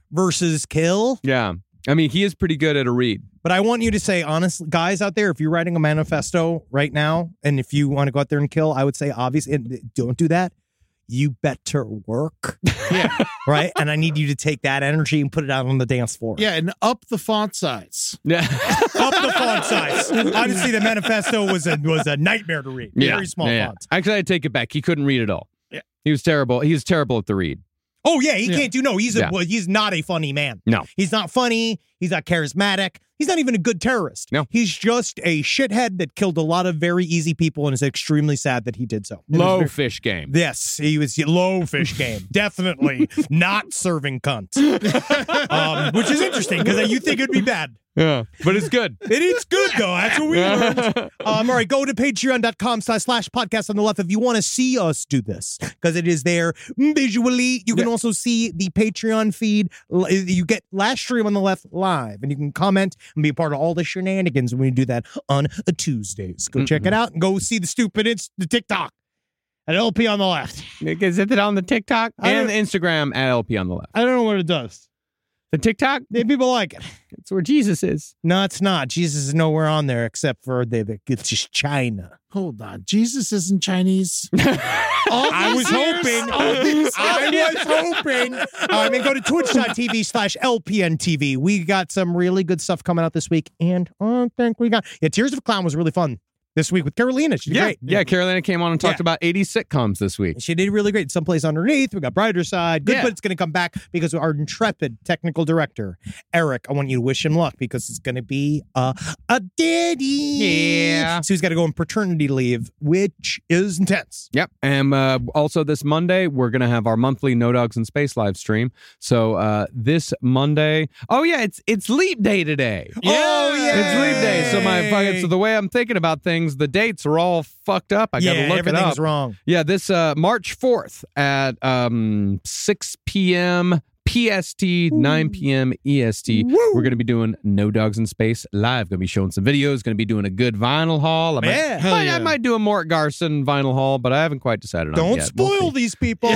versus kill. Yeah. I mean, he is pretty good at a read. But I want you to say, honestly, guys out there, if you're writing a manifesto right now, and if you want to go out there and kill, I would say, obviously, and don't do that. You better work. Yeah. Right? And I need you to take that energy and put it out on the dance floor. Yeah, and up the font size. Yeah. Up the font size. Honestly, the manifesto was a nightmare to read. Very small font. Actually, I take it back. He couldn't read at all. Yeah. He was terrible. He was terrible at the read. Oh, yeah, he can't do no. He's not a funny man. No. He's not funny. He's not charismatic. He's not even a good terrorist. No. He's just a shithead that killed a lot of very easy people and is extremely sad that he did so. Low fish game. Yes, he was low fish game. Definitely not serving cunt. Which is interesting because you think it'd be bad. Yeah, but it's good. It's good, though. That's what we learned. All right, go to patreon.com/podcast on the left if you want to see us do this, because it is there visually. You can also see the Patreon feed. You get last stream on the left live, and you can comment and be a part of all the shenanigans when we do that on Tuesdays. Go check it out and go see the TikTok at LP on the left. Is it on the TikTok and the Instagram at LP on the left? I don't know what it does. The TikTok? People like it. It's where Jesus is. No, it's not. Jesus is nowhere on there except for it's just China. Hold on. Jesus isn't Chinese. I was hoping. And go to twitch.tv/LPNTV. We got some really good stuff coming out this week. And I think we got... Yeah, Tears of a Clown was really fun this week with Carolina. She did great. Yeah, Carolina came on and talked about 80 sitcoms this week. She did really great. Someplace Underneath. We got Brighter Side. Good, but it's going to come back because our intrepid technical director, Eric, I want you to wish him luck because it's going to be a daddy. Yeah. So he's got to go on paternity leave, which is intense. Yep. And also this Monday, we're going to have our monthly No Dogs in Space live stream. So this Monday, it's Leap Day today. Yeah. Oh, yeah. It's Leap Day. So the way I'm thinking about things, the dates are all fucked up. I got to look it up. Everything's wrong. Yeah, this March 4th at 6 p.m. PST, 9 p.m. EST. Woo. We're going to be doing No Dogs in Space live. Going to be showing some videos. Going to be doing a good vinyl haul. I might do a Mort Garson vinyl haul, but I haven't quite decided on it yet. Don't spoil these people.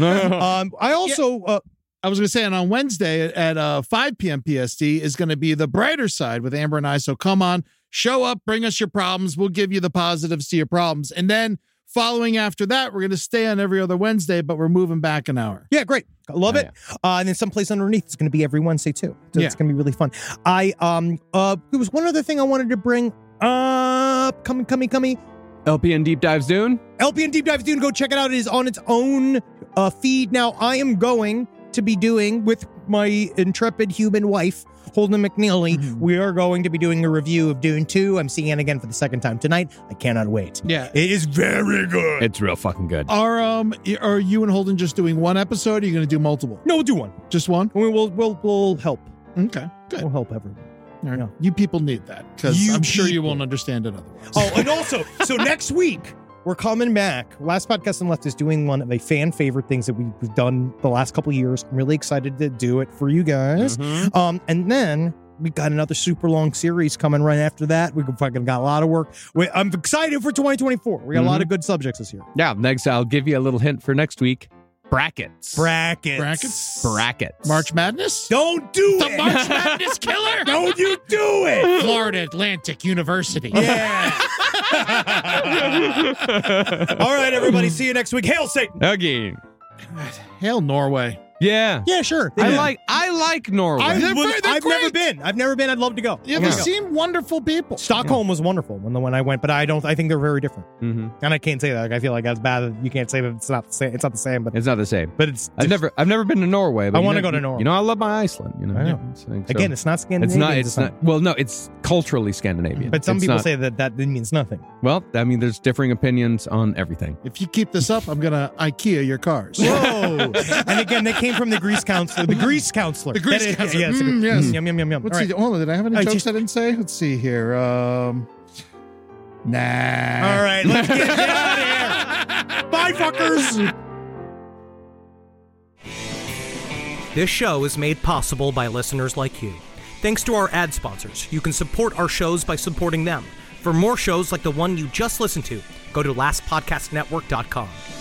I also... I was going to say, and on Wednesday at 5 p.m. PST is going to be The Brighter Side with Amber and I. So come on, show up, bring us your problems. We'll give you the positives to your problems. And then following after that, we're going to stay on every other Wednesday, but we're moving back an hour. Yeah, great. I love it. Yeah. And then someplace underneath, it's going to be every Wednesday too. So it's going to be really fun. There was one other thing I wanted to bring up. Coming. LPN Deep Dives Dune. LPN Deep Dives Dune. Go check it out. It is on its own feed. Now, I am going to be doing with my intrepid human wife, Holden McNeely, we are going to be doing a review of Dune 2. I'm seeing it again for the second time tonight. I cannot wait. Yeah. It is very good. It's real fucking good. Are you and Holden just doing one episode, or are you going to do multiple? No, we'll do one. Just one? We'll help. Okay, good. We'll help everyone. All right. Yeah. You people need that, because I'm sure you won't understand it otherwise. Oh, and also, so next week, we're coming back. Last Podcast on Left is doing one of the fan favorite things that we've done the last couple of years. I'm really excited to do it for you guys. And then we got another super long series coming right after that. We fucking got a lot of work. I'm excited for 2024. We got a lot of good subjects this year. Yeah, next I'll give you a little hint for next week. Brackets. March Madness? Don't do The March Madness killer? Don't you do it. Florida Atlantic University. Yeah. All right, everybody. See you next week. Hail Satan. Again. Hail Norway. Yeah. Yeah, sure. I like Norway. I've They're never been. I'd love to go. Yeah, they seem wonderful people. Stockholm was wonderful when I went, but I think they're very different. Mm-hmm. And I can't say that. Like, I feel like that's bad. You can't say that it's not the same. It's not the same, but It's not the same. but it's. I've never been to Norway. But I wanna go to Norway. You know, I love my Iceland. You know, I know. So- Again, it's not Scandinavian. It's not. Well, no, it's culturally Scandinavian. But some It's people not- say that means nothing. Well, I mean, there's differing opinions on everything. If you keep this up, I'm going to IKEA your cars. Whoa! And again, they came from the Grease counselor. The Grease counselor. The Grease counselor. Yes. Yes. Yum, yum, yum, yum. Let's All see. right. Hold on. Did I have any I jokes just- I didn't say? Let's see here. Nah. All right, let's get out of here. Bye, fuckers. This show is made possible by listeners like you. Thanks to our ad sponsors, you can support our shows by supporting them. For more shows like the one you just listened to, go to lastpodcastnetwork.com.